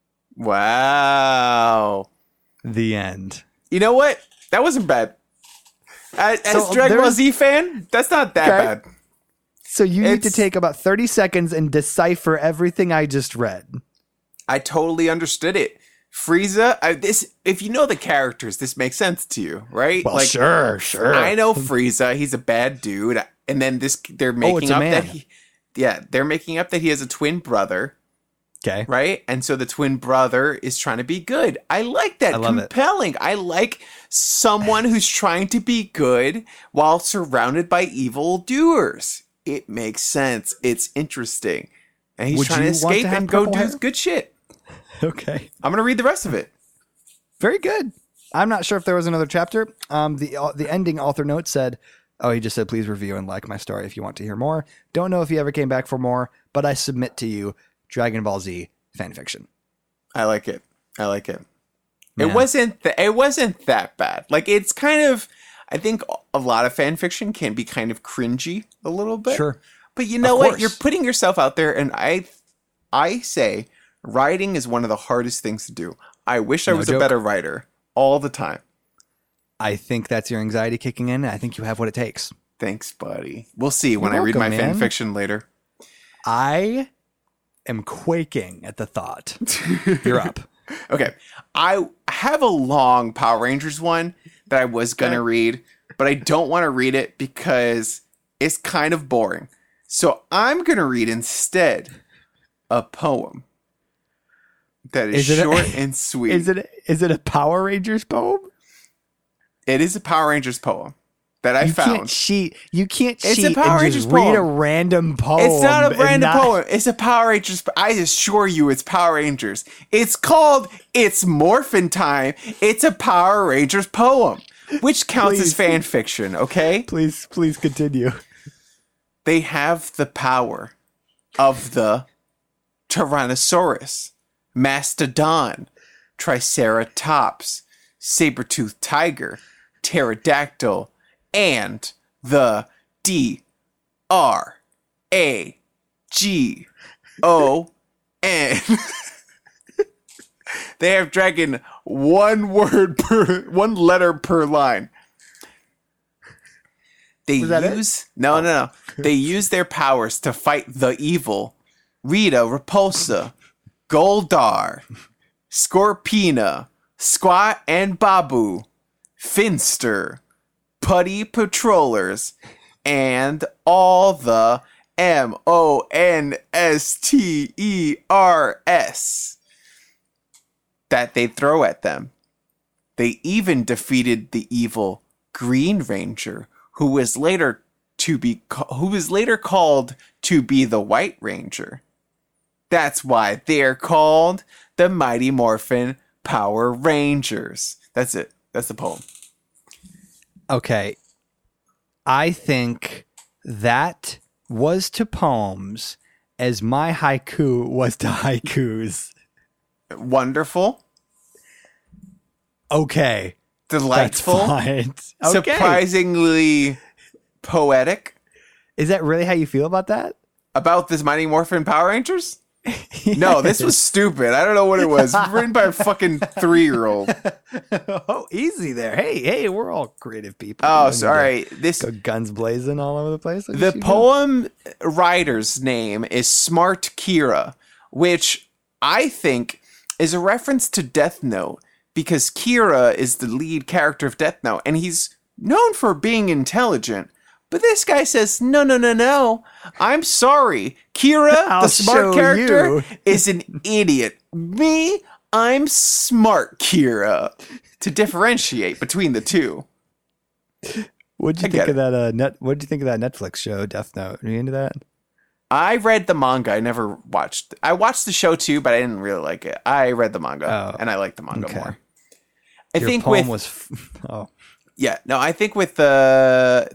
Wow. The end. You know what? That wasn't bad. As, as So, Dragon Ball there's- Z fan, that's not that Okay. bad. So you need to It's- take about thirty seconds and decipher everything I just read. I totally understood it. Frieza, I, this if you know the characters, this makes sense to you, right? sure, sure. I know Frieza, he's a bad dude, and then this they're making Oh, it's a up man. that he, yeah, they're making up that he has a twin brother, Okay. right? And so the twin brother is trying to be good. I like that. I love it. Compelling. I like someone who's trying to be good while surrounded by evil doers. It makes sense. It's interesting. And he's Would trying to you want escape to have and go purple do hair? his good shit. Okay. I'm gonna read the rest of it. Very good. I'm not sure if there was another chapter. Um, the uh, the ending author note said, "Oh, he just said please review and like my story if you want to hear more. Don't know if he ever came back for more, but I submit to you Dragon Ball Z fan fiction." I like it. I like it. Man. It wasn't th- it wasn't that bad. Like it's kind of I think a lot of fan fiction can be kind of cringy a little bit. Sure. But you know Of what? course. You're putting yourself out there and I I say writing is one of the hardest things to do. I wish I No was joke. a better writer all the time. I think that's your anxiety kicking in. I think you have what it takes. Thanks, buddy. We'll see when You're I read welcome, my fan man. fiction later. I am quaking at the thought. You're up. Okay. I have a long Power Rangers one that I was going to Okay. read, but I don't want to read it because it's kind of boring. So I'm going to read instead a poem that is, Is it a- short and sweet. Is it is it a Power Rangers poem? It is a Power Rangers poem that I you found. can't cheat. You can't It's a cheat Power and Rangers just read a poem. random poem. It's not a and random not- poem. It's a Power Rangers. I assure you, it's Power Rangers. It's called "It's Morphin' Time." It's a Power Rangers poem, which counts as Please. fan fiction. Okay, Please, please continue. they have the power of the Tyrannosaurus, Mastodon, Triceratops, saber-toothed tiger, pterodactyl, and the D R A G O N. They have dragon one word per one letter per line. They Was that it? use no no no. They use their powers to fight the evil Rita Repulsa, Goldar, Scorpina, Squat and Babu, Finster, Putty Patrollers, and all the M O N S T E R S that they throw at them. They even defeated the evil Green Ranger, who was later to be ca- who was later called to be the White Ranger. That's why they're called the Mighty Morphin Power Rangers. That's it. That's the poem. Okay. I think that was to poems as my haiku was to haikus. Wonderful. Okay. delightful, That's fine. Okay. surprisingly poetic Is that really how you feel about that? about this Mighty Morphin Power Rangers? No, this was stupid. I don't know what it was. Written by a fucking three-year-old. Oh, easy there. Hey, hey, we're all creative people. Oh, We don't need sorry. to This Go guns blazing all over the place. Look the at you go. poem writer's name is Smart Kira, which I think is a reference to Death Note because Kira is the lead character of Death Note and he's known for being intelligent. But this guy says, no, no, no, no. I'm sorry. Kira, I'll the smart show character, you." is an idiot. Me, I'm smart Kira. To differentiate between the two. What'd you I think get of that? Uh, net. What'd you think of that Netflix show, Death Note? Are you into that? I read the manga. I never watched. I watched the show too, but I didn't really like it. I read the manga, Oh, and I like the manga okay. more. I Your think poem with was. F- oh, yeah, no, I think with the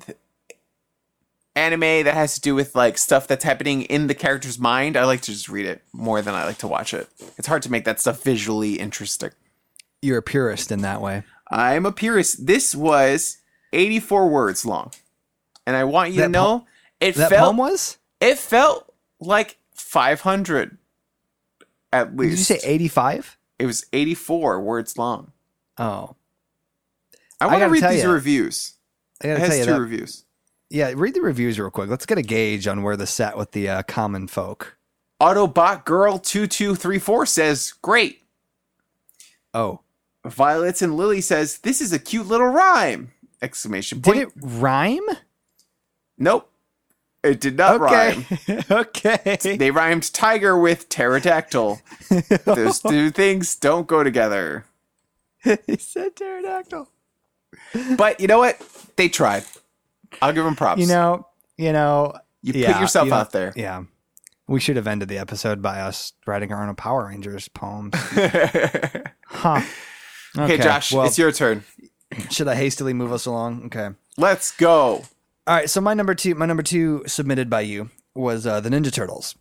anime that has to do with like stuff that's happening in the character's mind, I like to just read it more than I like to watch it. It's hard to make that stuff visually interesting. you're a purist in that way. I'm a purist. This was eighty-four words long, and I want you That to know po- it That felt poem was. it felt like five hundred at least. Did you say eighty-five? It was eighty-four words long. Oh, I want to gotta read tell these ya, reviews. I It gotta tell has you two that. reviews. Yeah, read the reviews real quick. Let's get a gauge on where the set with the uh, common folk. Autobot Girl two two three four says, great. Oh, Violets and Lily says, this is a cute little rhyme. Exclamation did point. it rhyme? Nope. It did not rhyme. Okay, okay. They rhymed tiger with pterodactyl. Those two things don't go together. He said pterodactyl. But you know what? They tried. I'll give them props. You know, you know. you yeah, put yourself you know, out there. Yeah. We should have ended the episode by us writing our own Power Rangers poems. okay, Huh. Okay, Josh, well, it's your turn. should I hastily move us along? Okay. Let's go. All right. So my number two, my number two submitted by you was uh, the Ninja Turtles.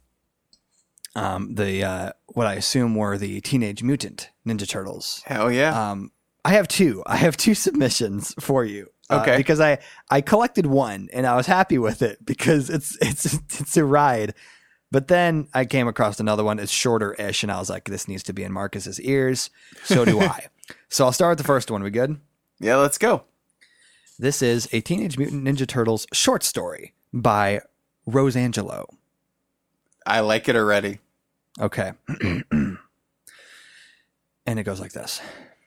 Um, the uh, what I assume were the Teenage Mutant Ninja Turtles. Hell yeah. Um, I have two. I have two submissions for you. Uh, Okay. because I I collected one and I was happy with it because it's it's it's a ride. But then I came across another one. It's shorter-ish, and I was like, this needs to be in Marcus's ears. So do I. So I'll start with the first one. We good? yeah, let's go. This is a Teenage Mutant Ninja Turtles short story by Rose Angelo. I like it already. Okay. And it goes like this.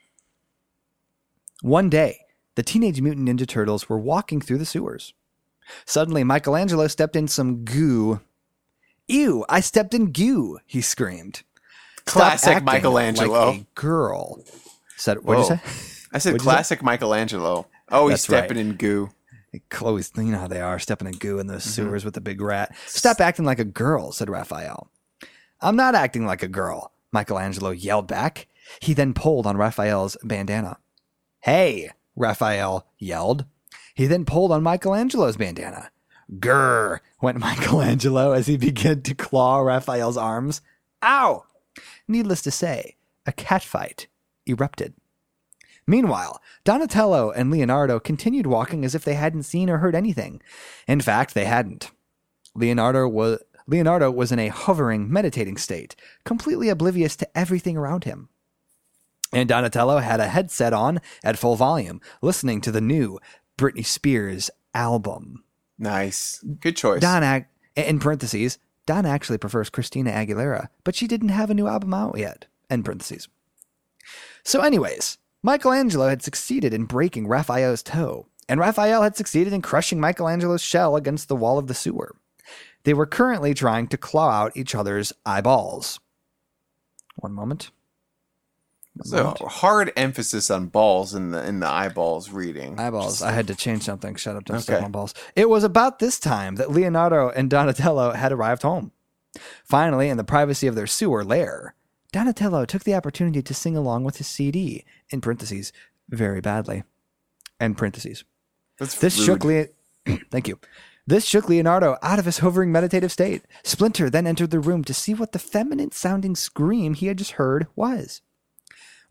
One day, the Teenage Mutant Ninja Turtles were walking through the sewers. Suddenly, Michelangelo stepped in some goo. Ew, I stepped in goo, he screamed. "Stop Classic acting Michelangelo. Like a girl. Said, what'd Whoa. you say? I said What'd you classic Michelangelo. Oh, he's That's right. stepping in goo. Chloe's, you know how they are, stepping in goo in those sewers with the big rat. Stop acting like a girl, said Raphael. I'm not acting like a girl, Michelangelo yelled back. He then pulled on Raphael's bandana. Hey, Raphael yelled. He then pulled on Michelangelo's bandana. Grr, went Michelangelo as he began to claw Raphael's arms. Ow! Needless to say, a catfight erupted. Meanwhile, Donatello and Leonardo continued walking as if they hadn't seen or heard anything. In fact, they hadn't. Leonardo was Leonardo was in a hovering, meditating state, completely oblivious to everything around him. And Donatello had a headset on at full volume, listening to the new Britney Spears album. Nice. Good choice. Don, ac- in parentheses, Don actually prefers Christina Aguilera, but she didn't have a new album out yet. End parentheses. So anyways, Michelangelo had succeeded in breaking Raphael's toe, and Raphael had succeeded in crushing Michelangelo's shell against the wall of the sewer. They were currently trying to claw out each other's eyeballs. One moment. One So moment. hard emphasis on balls in the in the eyeballs reading. Eyeballs. Just- I had to change something. Shut up, don't step Okay. on balls. It was about this time that Leonardo and Donatello had arrived home. Finally, in the privacy of their sewer lair, Donatello took the opportunity to sing along with his C D, in parentheses, very badly. End parentheses. That's This rude. shook Le- Thank you. This shook Leonardo out of his hovering meditative state. Splinter then entered the room to see what the feminine-sounding scream he had just heard was.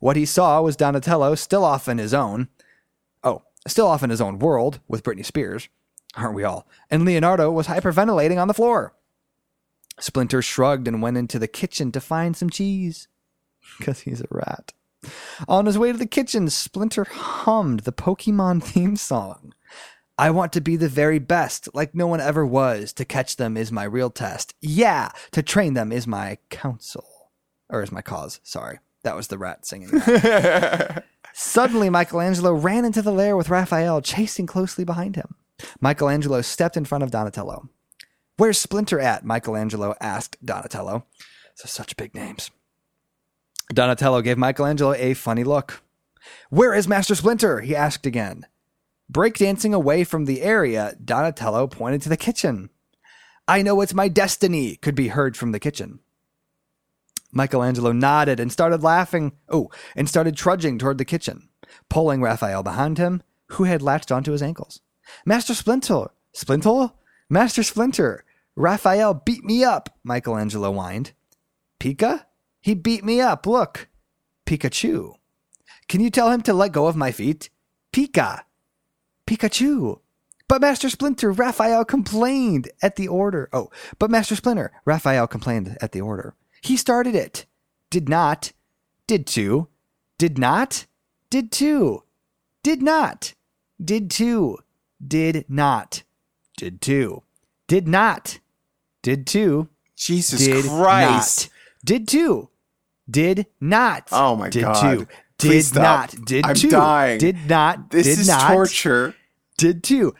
What he saw was Donatello still off in his own, oh, still off in his own world with Britney Spears, aren't we all? And Leonardo was hyperventilating on the floor. Splinter shrugged and went into the kitchen to find some cheese, because he's a rat. On his way to the kitchen, Splinter hummed the Pokemon theme song. I want to be the very best, like no one ever was. To catch them is my real test. Yeah, to train them is my counsel. Or is my cause, sorry. That was the rat singing that. Suddenly, Michelangelo ran into the lair with Raphael, chasing closely behind him. Michelangelo stepped in front of Donatello. Where's Splinter at? Michelangelo asked Donatello. So such big names. Donatello gave Michelangelo a funny look. Where is Master Splinter? He asked again. Breakdancing away from the area, Donatello pointed to the kitchen. I know it's my destiny, could be heard from the kitchen. Michelangelo nodded and started laughing. Oh, and started trudging toward the kitchen, pulling Raphael behind him, who had latched onto his ankles. Master Splinter! Splinter? Master Splinter! Raphael beat me up, Michelangelo whined. Pika? He beat me up, look. Pikachu. Can you tell him to let go of my feet? Pika. Pikachu. But Master Splinter, Raphael complained at the order. Oh, but Master Splinter, Raphael complained at the order. He started it. Did not. Did to. Did not. Did to. Did not. Did to. Did not. Did to. Did not. Did to. Jesus Did Christ. Not. Did to. Did not. Oh my did God. To. Please Did stop. not. Did I'm to. dying. Did not. This did is not. torture. Did to.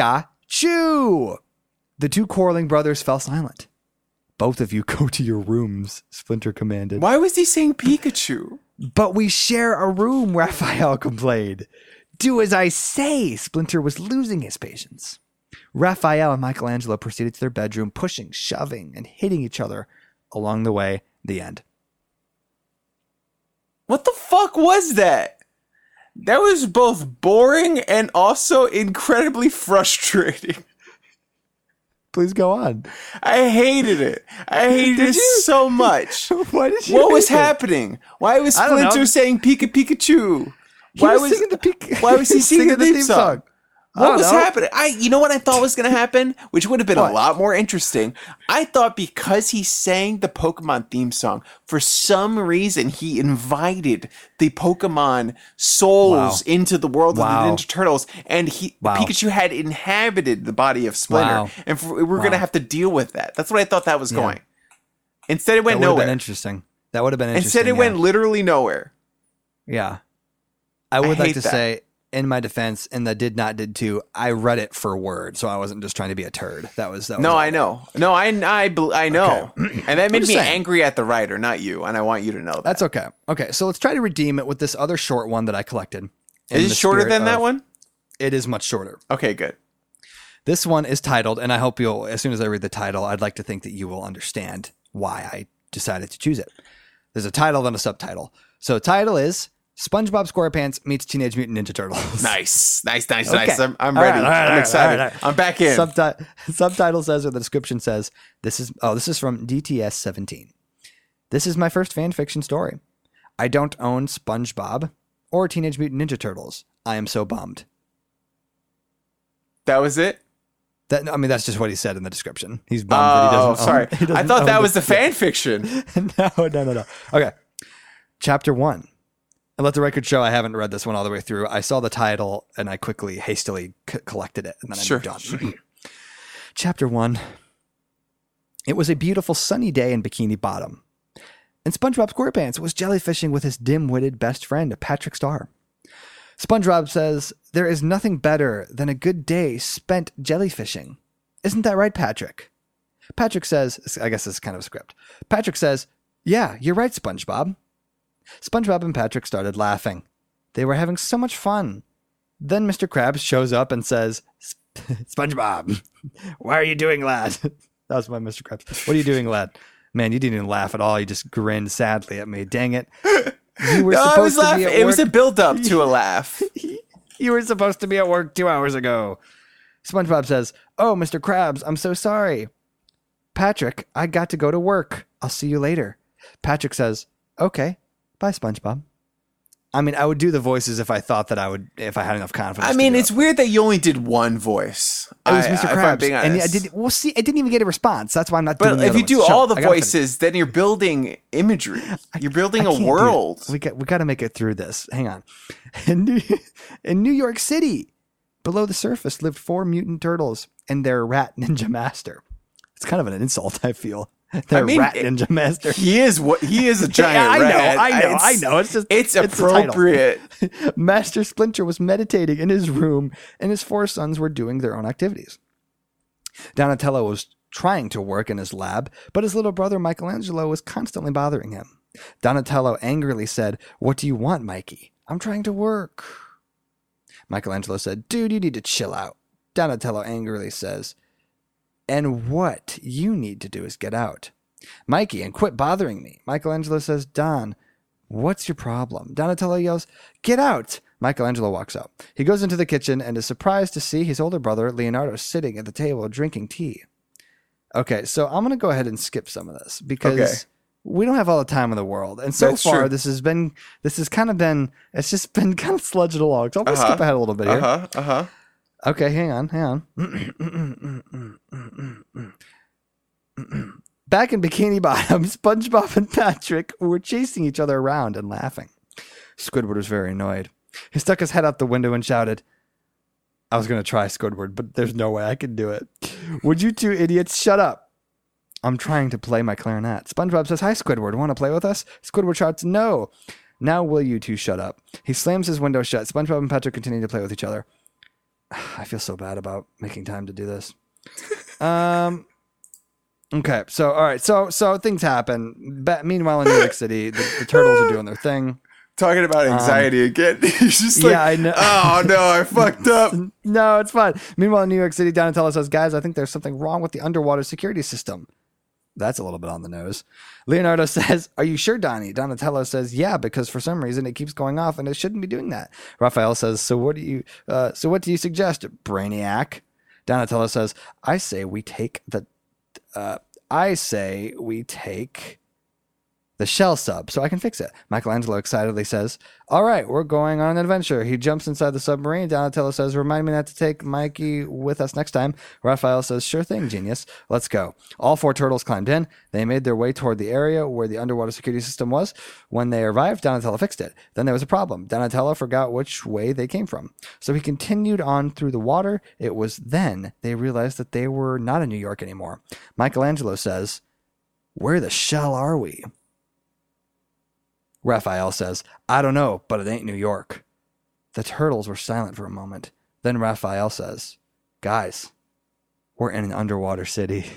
Pikachu. The two quarreling brothers fell silent. Both of you go to your rooms, Splinter commanded. Why was he saying Pikachu? But we share a room, Raphael complained. Do as I say. Splinter was losing his patience. Raphael and Michelangelo proceeded to their bedroom, pushing, shoving, and hitting each other along the way. The end. What the fuck was that? That was both boring and also incredibly frustrating. Please go on. I hated it. I hated Did it you? so much. Why did you What was hate it? happening? Why was I don't know. Splinter saying Pika Pikachu? He Why was, was singing the Pika- why was he singing the theme song? I What don't was know. happening? I, you know what I thought was going to happen, which would have been What? a lot more interesting. I thought because he sang the Pokemon theme song, for some reason he invited the Pokemon souls Wow. into the world Wow. of the Ninja Turtles, and he Wow. Pikachu had inhabited the body of Splinter, Wow. and for, we we're Wow. going to have to deal with that. That's what I thought that was Yeah. going. Instead, it That went would have been nowhere. interesting. That would have been interesting. Instead, it yeah. went literally nowhere. Yeah. I would like hate to that. say, in my defense, in the did not did too, I read it for word, so I wasn't just trying to be a turd. That was that. Was No, all. I know. No, I I, bel- I know. And that made just me saying. angry at the writer, not you. And I want you to know that. That's okay. Okay, so let's try to redeem it with this other short one that I collected. In Is the it shorter spirit than that of- one? It is much shorter. Okay, good. This one is titled, and I hope you'll, as soon as I read the title, I'd like to think that you will understand why I decided to choose it. There's a title and a subtitle. So the title is SpongeBob SquarePants meets Teenage Mutant Ninja Turtles. Nice, nice, nice, Okay. nice. I'm, I'm All right, ready. all right, all I'm right, excited. all right, all right. I'm back in. Subti- subtitle says, or the description says, this is, oh, this is from D T S seventeen. This is my first fan fiction story. I don't own SpongeBob or Teenage Mutant Ninja Turtles. I am so bummed. That was it? That, I mean, that's just what he said in the description. He's bummed that he Oh, doesn't sorry. own, he doesn't I thought own that the- was the fan fiction. no, no, no, no. Okay. Chapter one. And let the record show I haven't read this one all the way through. I saw the title and I quickly, hastily c- collected it and then I Sure, moved on. Chapter one. It was a beautiful sunny day in Bikini Bottom. And SpongeBob SquarePants was jellyfishing with his dim-witted best friend, Patrick Star. SpongeBob says, there is nothing better than a good day spent jellyfishing. Isn't that right, Patrick? Patrick says, I guess this is kind of a script. Patrick says, yeah, you're right, SpongeBob. SpongeBob and Patrick started laughing. They were having so much fun. Then Mister Krabs shows up and says, SpongeBob, why are you doing, lad? That was my Mister Krabs. What are you doing, lad? Man, you didn't even laugh at all. You just grinned sadly at me. Dang it. You were No, I was supposed to be laughing. at It was a work. build up to a laugh. You were supposed to be at work two hours ago. SpongeBob says, oh, Mister Krabs, I'm so sorry. Patrick, I got to go to work. I'll see you later. Patrick says, okay. Bye, SpongeBob. I mean, I would do the voices if I thought that I would, if I had enough confidence. I to mean, do it's it. weird that you only did one voice. It was I- Mister if I'm Krabs, being and I honest. did. Well, see, I didn't even get a response. That's why I'm not doing. But the if other you do ones. Shut all up. the I gotta finish. voices, then you're building imagery. You're building I a can't do it. world. We got we got to make it through this. Hang on. In New, in New York City, below the surface lived four mutant turtles and their rat ninja master. It's kind of an insult, I feel. Their I mean, rat ninja master. He is what he is a giant Yeah, I know, rat. I know, It's- I know. It's just it's the title. appropriate. Master Splinter was meditating in his room, and his four sons were doing their own activities. Donatello was trying to work in his lab, but his little brother Michelangelo was constantly bothering him. Donatello angrily said, "What do you want, Mikey? I'm trying to work." Michelangelo said, "Dude, you need to chill out." Donatello angrily says, "And what you need to do is get out. Mikey, and quit bothering me." Michelangelo says, "Don, what's your problem?" Donatello yells, "Get out!" Michelangelo walks out. He goes into the kitchen and is surprised to see his older brother, Leonardo, sitting at the table drinking tea. Okay, so I'm going to go ahead and skip some of this because Okay. we don't have all the time in the world. And so That's far, true. this has been, this has kind of been, it's just been kind of sludging along. So I'm going to Uh-huh. skip ahead a little bit here. Uh huh. Uh huh. Okay, hang on, hang on. Back in Bikini Bottom, SpongeBob and Patrick were chasing each other around and laughing. Squidward was very annoyed. He stuck his head out the window and shouted, I was going to try Squidward, but there's no way I can do it. "Would you two idiots shut up? I'm trying to play my clarinet." SpongeBob says, "Hi, Squidward. Want to play with us?" Squidward shouts, "No. Now will you two shut up?" He slams his window shut. SpongeBob and Patrick continue to play with each other. I feel so bad about making time to do this. Um. Okay, so all right, so so things happen. Ba- meanwhile, in New York City, the, the turtles are doing their thing. Talking about anxiety again. He's just like, yeah, I know. oh no, I fucked up. No, it's fine. Meanwhile, in New York City, Donatello says, "Guys, I think there's something wrong with the underwater security system." That's a little bit on the nose. Leonardo says, "Are you sure, Donnie?" Donatello says, "Yeah, because for some reason it keeps going off and it shouldn't be doing that." Raphael says, "So what do you? Uh, so what do you suggest, Brainiac?" Donatello says, "I say we take the. Uh, I say we take." The shell sub, so I can fix it. Michelangelo excitedly says, "All right, we're going on an adventure." He jumps inside the submarine. Donatello says, "Remind me not to take Mikey with us next time." Raphael says, "Sure thing, genius. Let's go." All four turtles climbed in. They made their way toward the area where the underwater security system was. When they arrived, Donatello fixed it. Then there was a problem. Donatello forgot which way they came from. So he continued on through the water. It was then they realized that they were not in New York anymore. Michelangelo says, "Where the shell are we?" Raphael says, "I don't know, but it ain't New York." The turtles were silent for a moment. Then Raphael says, "Guys, we're in an underwater city."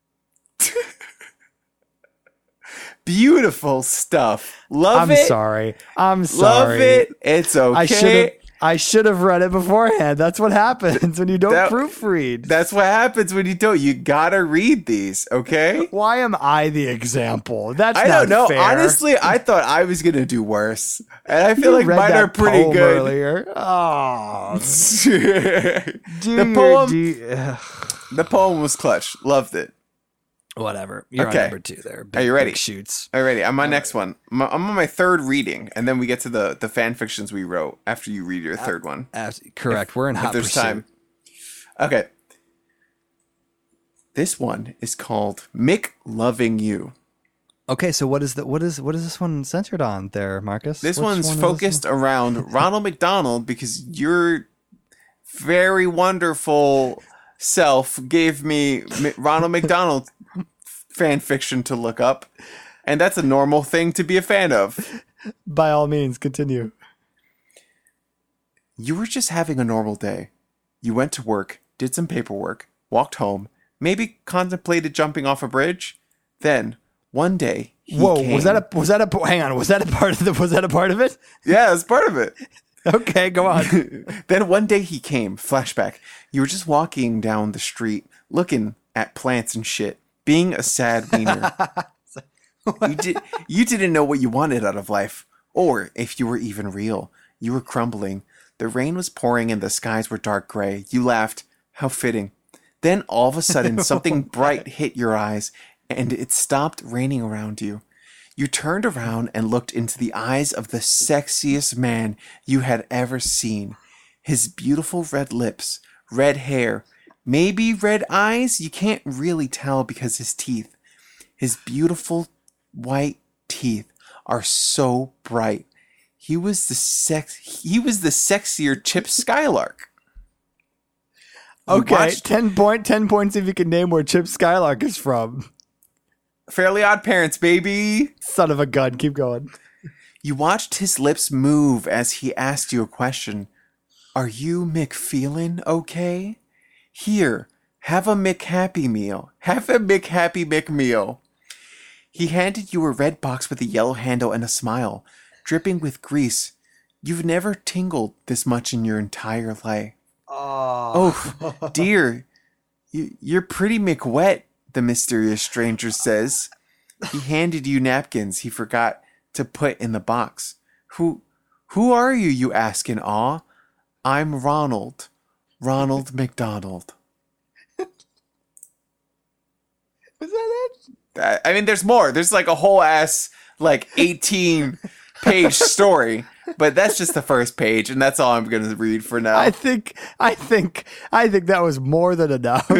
Beautiful stuff. Love I'm it. sorry. I'm Love sorry. it. It's okay. I should have I should have read it beforehand. That's what happens when you don't That- proofread. That's what happens when you don't. You gotta read these, okay? Why am I the example? That's I not don't know. fair. Honestly, I thought I was gonna do worse, and I You feel like read mine that are pretty poem good. earlier. Oh, the do your- poem, do you- ugh. the poem was clutch. Loved it. Whatever. You're Okay. on number two there. Big, Are you ready? Big shoots. Alrighty, I'm on my next one. I'm I'm on my third reading, and then we get to the the fan fictions we wrote after you read your third one. Abs- correct. We're in If hot there's pursuit. time. Okay. This one is called Mick Loving You. Okay, so what is the what is what is this one centered on there, Marcus? This Which one's one is this focused around Ronald McDonald because your very wonderful self gave me M- Ronald McDonald fan fiction to look up, and that's a normal thing to be a fan of. one? By all means, continue. You were just having a normal day. You went to work, did some paperwork, walked home, maybe contemplated jumping off a bridge. Then, one day, he Whoa, came. was that a was that a hang on? Was that a part of the was that a part of it? Yeah, that's part of it. Okay, go on. Then one day he came, flashback. You were just walking down the street, looking at plants and shit, being a sad wiener. you, did, you didn't know what you wanted out of life, or if you were even real. You were crumbling. The rain was pouring and the skies were dark gray. You laughed. How fitting. Then all of a sudden, something bright hit your eyes, and it stopped raining around you. You turned around and looked into the eyes of the sexiest man you had ever seen. His beautiful red lips, red hair, maybe red eyes. You can't really tell because his teeth, his beautiful white teeth are so bright. He was the sex. He was the sexier Chip Skylark. You Okay, watched ten point, ten points if you can name where Chip Skylark is from. Fairly Odd Parents, baby. Son of a gun, keep going. You watched his lips move as he asked you a question. Are you McFeelin' okay? Here, have a McHappy Meal. Have a McHappy McMeal. He handed you a red box with a yellow handle and a smile, dripping with grease. You've never tingled this much in your entire life. Oh, Oh, dear. You, you're pretty McWet, the mysterious stranger says. He handed you napkins he forgot to put in the box. Who, who are you, you ask in awe? I'm Ronald. Ronald McDonald. Was that it? I I mean, there's more. There's like a whole ass, like eighteen page story, but that's just the first page, and that's all I'm going to read for now. I think, I think, I think that was more than enough.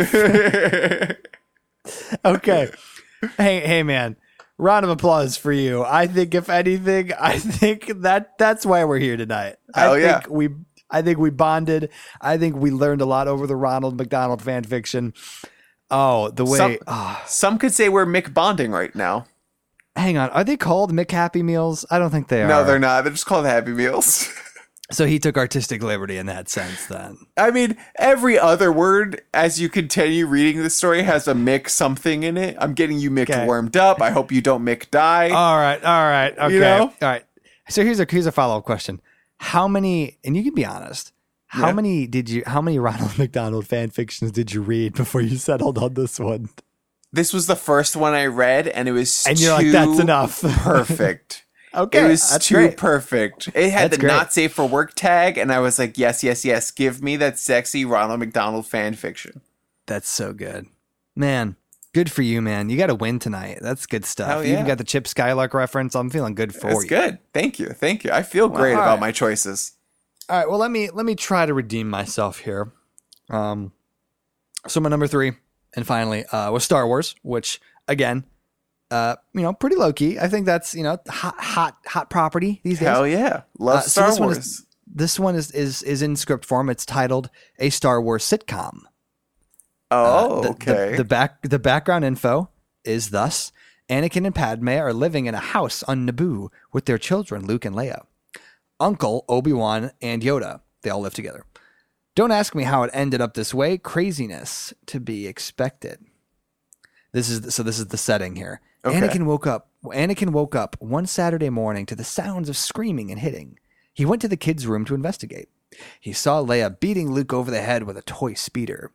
Okay. Hey, hey, man. Round of applause for you. I think, if anything, I think that that's why we're here tonight. Hell I yeah. think we, I think we bonded. I think we learned a lot over the Ronald McDonald fan fiction. Oh, the way. Some, ah. some could say we're Mick bonding right now. Hang on. Are they called McHappy Meals? I don't think they are. No, they're not. They're just called Happy Meals. So he took artistic liberty in that sense then. I mean, every other word, as you continue reading the story, has a Mick something in it. I'm getting you Mick Okay. warmed up. I hope you don't Mick die. All right. All right. Okay. You know? All right. So here's a here's a follow-up question. How many, and you can be honest, how Yeah. many did you how many Ronald McDonald fan fictions did you read before you settled on this one? This was the first one I read, and it was And you're too like, that's enough. perfect. Okay. It was that's too great. perfect. It had That's the great. not safe for work tag, and I was like, yes, yes, yes. Give me that sexy Ronald McDonald fan fiction. That's so good. Man, good for you, man. You got to win tonight. That's good stuff. Hell You even yeah. got the Chip Skylark reference. I'm feeling good for That's you. good. Thank you. Thank you. I feel great all about right. my choices. All right, well let me let me try to redeem myself here. Um, so my number three, and finally, uh, was Star Wars, which again, uh, you know, pretty low key. I think that's you know hot hot hot property these days. Hell yeah. Love Uh, so Star this one Wars. is- This one is is is in script form. It's titled A Star Wars Sitcom. oh, Uh, the, okay. The, the back the background info is thus: Anakin and Padme are living in a house on Naboo with their children Luke and Leia. Uncle Obi-Wan and Yoda, they all live together. Don't ask me how it ended up this way. Craziness to be expected. This is so. This is the setting here. Okay. Anakin woke up. Anakin woke up one Saturday morning to the sounds of screaming and hitting. He went to the kids' room to investigate. He saw Leia beating Luke over the head with a toy speeder.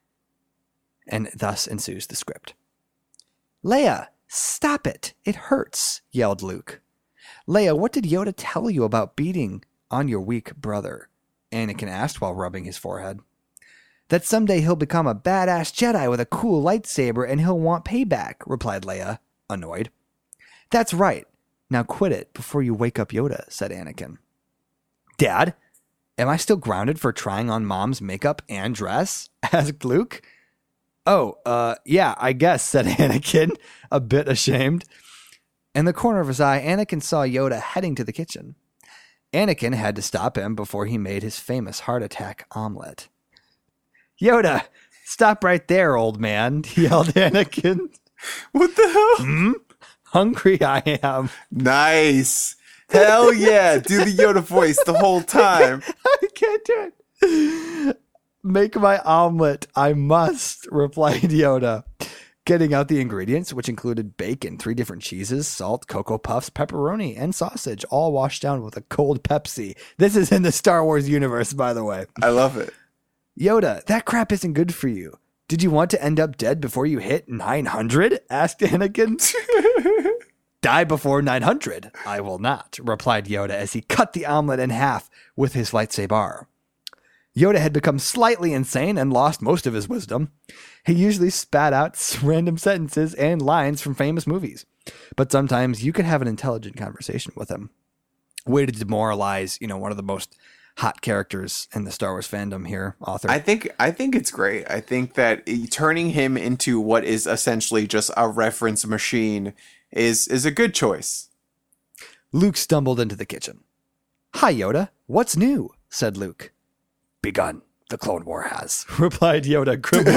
And thus ensues the script. Leia, stop it! It hurts! Yelled Luke. Leia, what did Yoda tell you about beating on your weak brother? Anakin asked while rubbing his forehead. That someday he'll become a badass Jedi with a cool lightsaber and he'll want payback, replied Leia, annoyed. That's right. Now quit it before you wake up Yoda, said Anakin. Dad, am I still grounded for trying on Mom's makeup and dress? Asked Luke. Oh, uh, yeah, I guess, said Anakin, a bit ashamed. In the corner of his eye, Anakin saw Yoda heading to the kitchen. Anakin had to stop him before he made his famous heart attack omelet. Yoda, stop right there, old man, yelled Anakin. what the hell? Hmm? Hungry I am. Nice. Hell yeah. Do the Yoda voice the whole time. I can't do it. Make my omelet, I must, replied Yoda. Getting out the ingredients, which included bacon, three different cheeses, salt, Cocoa Puffs, pepperoni, and sausage, all washed down with a cold Pepsi. This is in the Star Wars universe, by the way. I love it. Yoda, that crap isn't good for you. Did you want to end up dead before you hit nine hundred? Asked Anakin. Die before nine hundred. I will not, replied Yoda as he cut the omelet in half with his lightsaber. Yoda had become slightly insane and lost most of his wisdom. He usually spat out random sentences and lines from famous movies. but sometimes you can have an intelligent conversation with him. Way to demoralize, you know, one of the most hot characters in the Star Wars fandom here, author. I think I think it's great. I think that turning him into what is essentially just a reference machine is is a good choice. Luke stumbled into the kitchen. "Hi, Yoda. What's new?" said Luke. "Begun. The Clone War has," replied Yoda,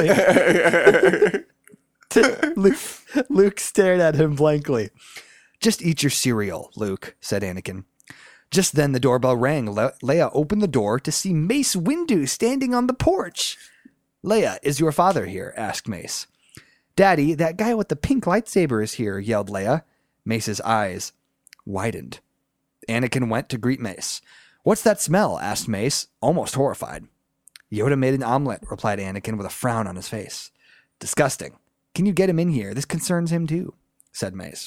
grimly. Luke, Luke stared at him blankly. "Just eat your cereal, Luke," said Anakin. Just then the doorbell rang. Le- Leia opened the door to see Mace Windu standing on the porch. "Leia, is your father here?" asked Mace. "Daddy, that guy with the pink lightsaber is here," yelled Leia. Mace's eyes widened. Anakin went to greet Mace. "What's that smell?" asked Mace, almost horrified. "Yoda made an omelet," replied Anakin with a frown on his face. "Disgusting. Can you get him in here? This concerns him too," said Mace.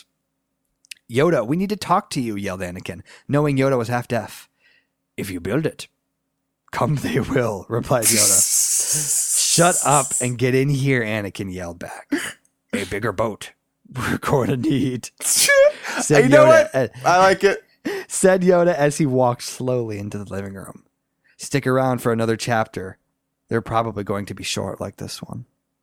"Yoda, we need to talk to you," yelled Anakin, knowing Yoda was half deaf. "If you build it." "Come they will," replied Yoda. "Shut up and get in here," Anakin yelled back. "A bigger boat. We're going to need," said You know Yoda, what? I like it. said Yoda as he walked slowly into the living room. Stick around for another chapter. They're probably going to be short like this one.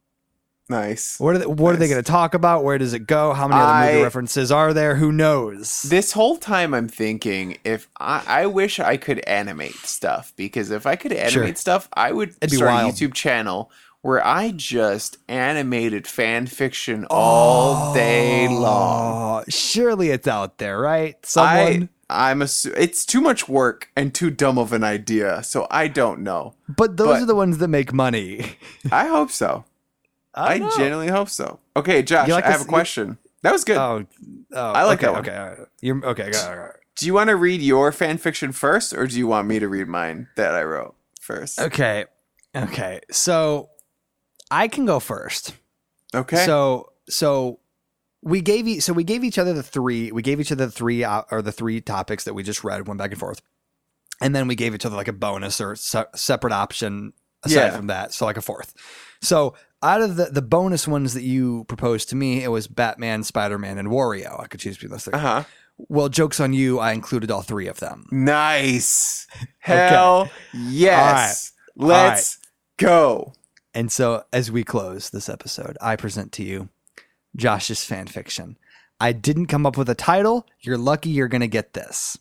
Nice. What are they, what nice. are they going to talk about? Where does it go? How many other movie I, references are there? Who knows? This whole time I'm thinking, if I, I wish I could animate stuff, because if I could animate Sure. stuff, I would It'd be start a wild. YouTube channel where I just animated fan fiction all day long. Oh, surely it's out there, right? Someone. I, I'm assu- it's too much work and too dumb of an idea, so I don't know. but those but- are the ones that make money. I hope so. I, I know. genuinely hope so. Okay, Josh, You like I have this- a question. That was good. Oh, oh, I like okay, that one. Okay, all right. You're okay. Go, all right. Do you want to read your fan fiction first, or do you want me to read mine that I wrote first? Okay, okay. So I can go first. Okay. So so we gave e- so we gave each other the three. We gave each other the three uh, or the three topics that we just read, went back and forth, and then we gave each other like a bonus or se- separate option aside Yeah. from that. So like a fourth. So out of the the bonus ones that you proposed to me, it was Batman, Spider-Man, and Wario. I could choose between those three. uh huh. Well, joke's on you. I included all three of them. Nice. Hell yes. All right. Let's go. And so, as we close this episode, I present to you Josh's fan fiction. I didn't come up with a title. You're lucky you're going to get this.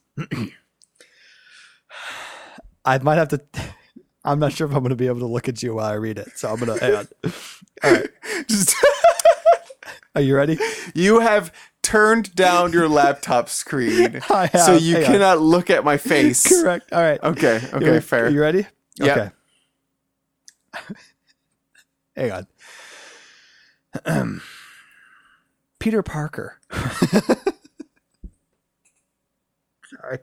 I might have to. I'm not sure if I'm going to be able to look at you while I read it. So I'm going to. Hang on. All right. Just Are you ready? you have turned down your laptop screen, I have. so you Hang on. cannot look at my face. Correct. All right. Okay. Okay. You- fair. You ready? Yep. Okay. Hang on. Peter Parker. Sorry.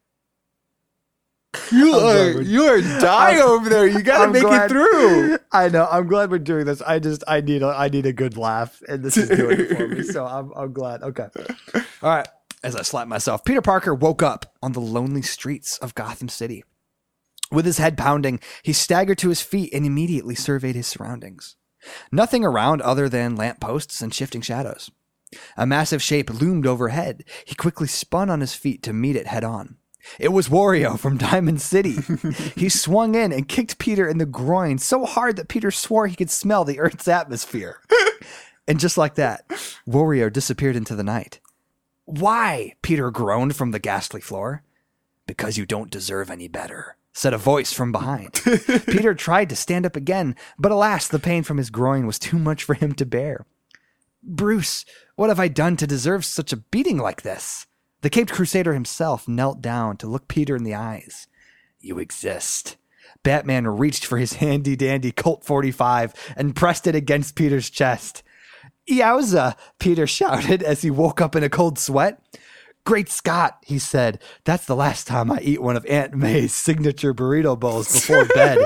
You I'm glad are we're- you are dying I'm- over there. You got to I'm make glad- it through. I know. I'm glad we're doing this. I just I need a I need a good laugh, and this is doing it for me. So I'm I'm glad. Okay. All right. As I slap myself, Peter Parker woke up on the lonely streets of Gotham City. With his head pounding, he staggered to his feet and immediately surveyed his surroundings. Nothing around other than lampposts and shifting shadows. A massive shape loomed overhead. He quickly spun on his feet to meet it head on. It was Wario from Diamond City. He swung in and kicked Peter in the groin so hard that Peter swore he could smell the Earth's atmosphere. And just like that, Wario disappeared into the night. "Why?" Peter groaned from the ghastly floor. "Because you don't deserve any better," said a voice from behind. Peter tried to stand up again, but alas, the pain from his groin was too much for him to bear. "Bruce, what have I done to deserve such a beating like this?" The Caped Crusader himself knelt down to look Peter in the eyes. "You exist." Batman reached for his handy-dandy Colt forty-five and pressed it against Peter's chest. "Yowza," Peter shouted as he woke up in a cold sweat. "Great Scott," he said. "That's the last time I eat one of Aunt May's signature burrito bowls before bed."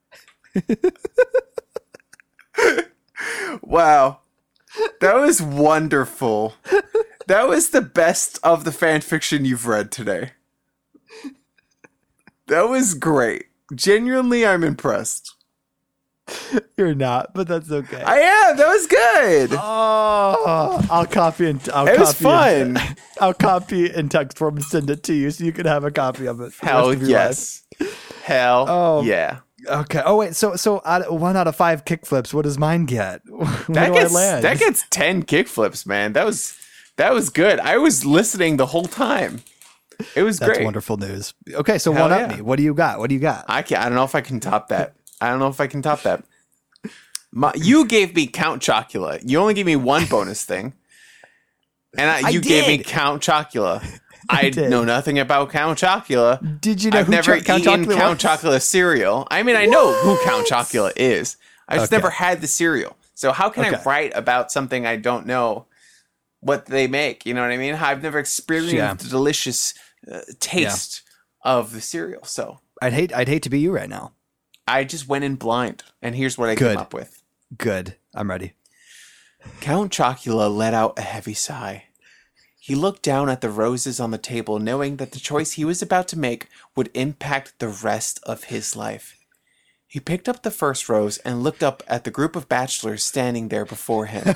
Wow. That was wonderful. That was the best of the fan fiction you've read today. That was great. Genuinely, I'm impressed. You're not, but that's okay. I am. That was good. Oh, I'll copy and I'll It copy was fun. And, I'll copy in text form and send it to you so you can have a copy of it. For the Hell rest of your yes. Hell Oh. yeah. life. Okay. Oh wait. So so out, one out of five kickflips. What does mine get? Where That do gets I land? that gets ten kickflips, man. That was that was good. I was listening the whole time. It was That's great. wonderful news. Okay, so Hell one up yeah. me. What do you got? What do you got? I can I don't know if I can top that. I don't know if I can top that. My, you gave me Count Chocula. You only gave me one bonus thing. And I, I you gave me did. Count Chocula. I, did. know nothing about Count Chocula. Did you know I've who never Ch- Count eaten Chocula Count was? Chocula cereal. I mean, I know who Count Chocula is. I just Okay. never had the cereal. So how can Okay. I write about something I don't know what they make? You know what I mean? I've never experienced Yeah. the delicious uh, taste of the cereal. So I'd hate I'd hate to be you right now. I just went in blind. And here's what I Good. came up with. Good. I'm ready. Count Chocula let out a heavy sigh. He looked down at the roses on the table, knowing that the choice he was about to make would impact the rest of his life. He picked up the first rose and looked up at the group of bachelors standing there before him.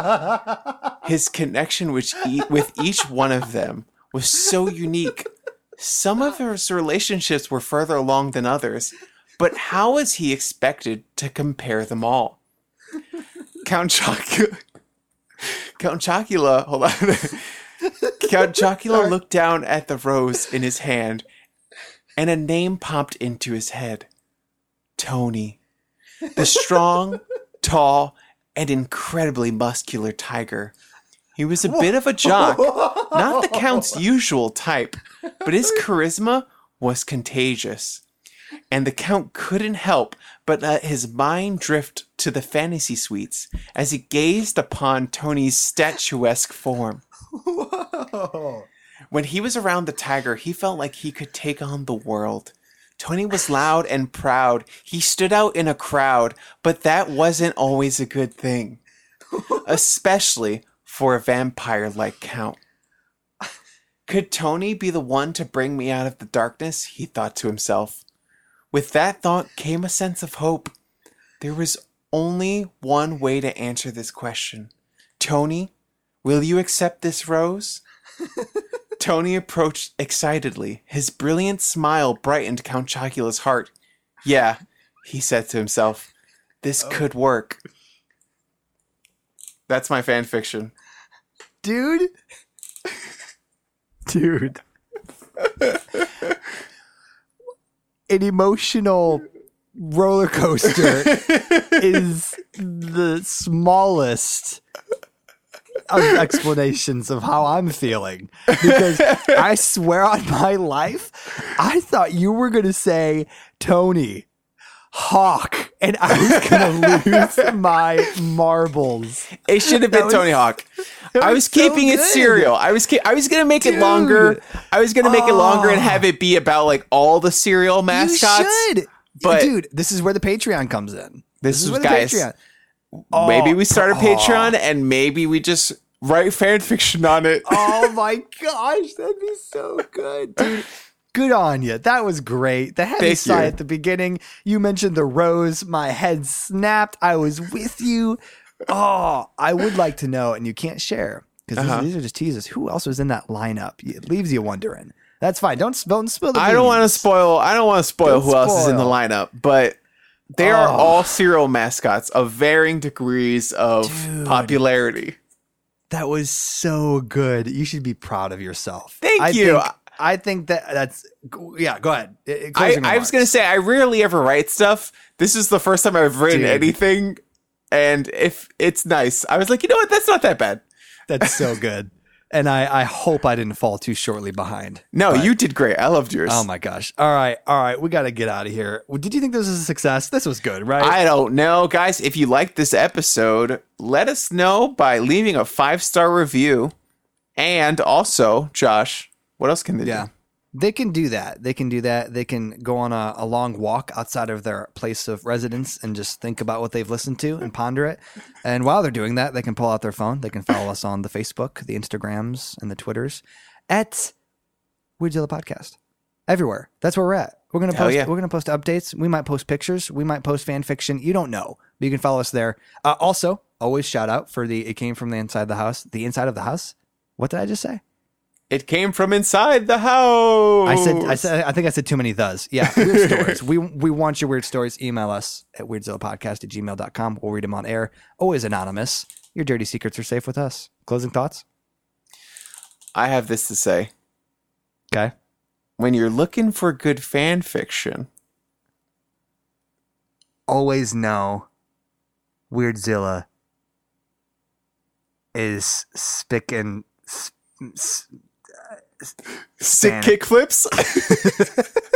His connection with e- with each one of them was so unique. Some of his relationships were further along than others, but how was he expected to compare them all? Count Chocula... Count Chocula... Hold on. Count Chocula looked down at the rose in his hand, and a name popped into his head. Tony. The strong, tall, and incredibly muscular tiger. He was a bit of a jock, not the Count's usual type, but his charisma was contagious. And the Count couldn't help but let his mind drift to the fantasy suites as he gazed upon Tony's statuesque form. When he was around the tiger, he felt like he could take on the world. Tony was loud and proud. He stood out in a crowd, but that wasn't always a good thing, especially for a vampire like Count. Could Tony be the one to bring me out of the darkness? He thought to himself. With that thought came a sense of hope. There was only one way to answer this question. Tony, will you accept this rose? Tony approached excitedly. His brilliant smile brightened Count Chocula's heart. Yeah, he said to himself, this oh. could work. That's my fan fiction. Dude. Dude. An emotional roller coaster is the smallest of explanations of how I'm feeling, because I swear on my life, I thought you were going to say Tony Hawk, and I was going to lose my marbles. It should have been was, Tony Hawk. I was so keeping good. it serial. I was ke- I was going to make Dude. it longer. I was going to make oh. it longer and have Oh. it be about like all the cereal mascots. You should. But dude, this is where the Patreon comes in. This, This, is is where guys. the Patreon. Oh, maybe we start a oh. Patreon and maybe we just write fan fiction on it. Oh my gosh, that'd be so good, dude. Good on you. That was great. The heavy Thank sigh you. at the beginning. You mentioned the rose. My head snapped. I was with you. Oh, I would like to know, and you can't share because Uh-huh. these are just teasers. Who else was in that lineup? It leaves you wondering. That's fine. Don't, don't spill the I don't want to beans. spoil. I don't want to spoil Don't who else is in the spoil. lineup, but they are Oh. all cereal mascots of varying degrees of Dude. popularity. That was so good. You should be proud of yourself. Thank I you. Think, I think that that's yeah. Go ahead. Uh, I, closing I was remarks. gonna say I rarely ever write stuff. This is the first time I've written Dude. anything, and if it's nice, I was like, you know what, that's not that bad. That's so good. And I, I hope I didn't fall too shortly behind. No, But- you did great. I loved yours. Oh my gosh. All right. All right. We got to get out of here. Well, did you think this was a success? This was good, right? I don't know, guys. If you liked this episode, let us know by leaving a five star review, and also, Josh, what else can they yeah. do? They can do that. They can do that. They can go on a, a long walk outside of their place of residence and just think about what they've listened to and ponder it. And while they're doing that, they can pull out their phone. They can follow us on the Facebook, the Instagrams, and the Twitters at Weirdzilla Podcast. everywhere. That's where we're at. We're gonna Hell post. yeah. We're gonna post updates. We might post pictures. We might post fan fiction. You don't know, but you can follow us there. Uh, also, always shout out for the. It came from the inside the house. The inside of the house. What did I just say? It came from inside the house. I said. I said. I think I said too many thes. Yeah. Weird stories. We we want your weird stories. Email us at weirdzillapodcast at gmail dot com. We'll read them on air. Always anonymous. Your dirty secrets are safe with us. Closing thoughts. I have this to say. Okay. When you're looking for good fan fiction, always know Weirdzilla is spick and s- s- sick Fan- kick flips.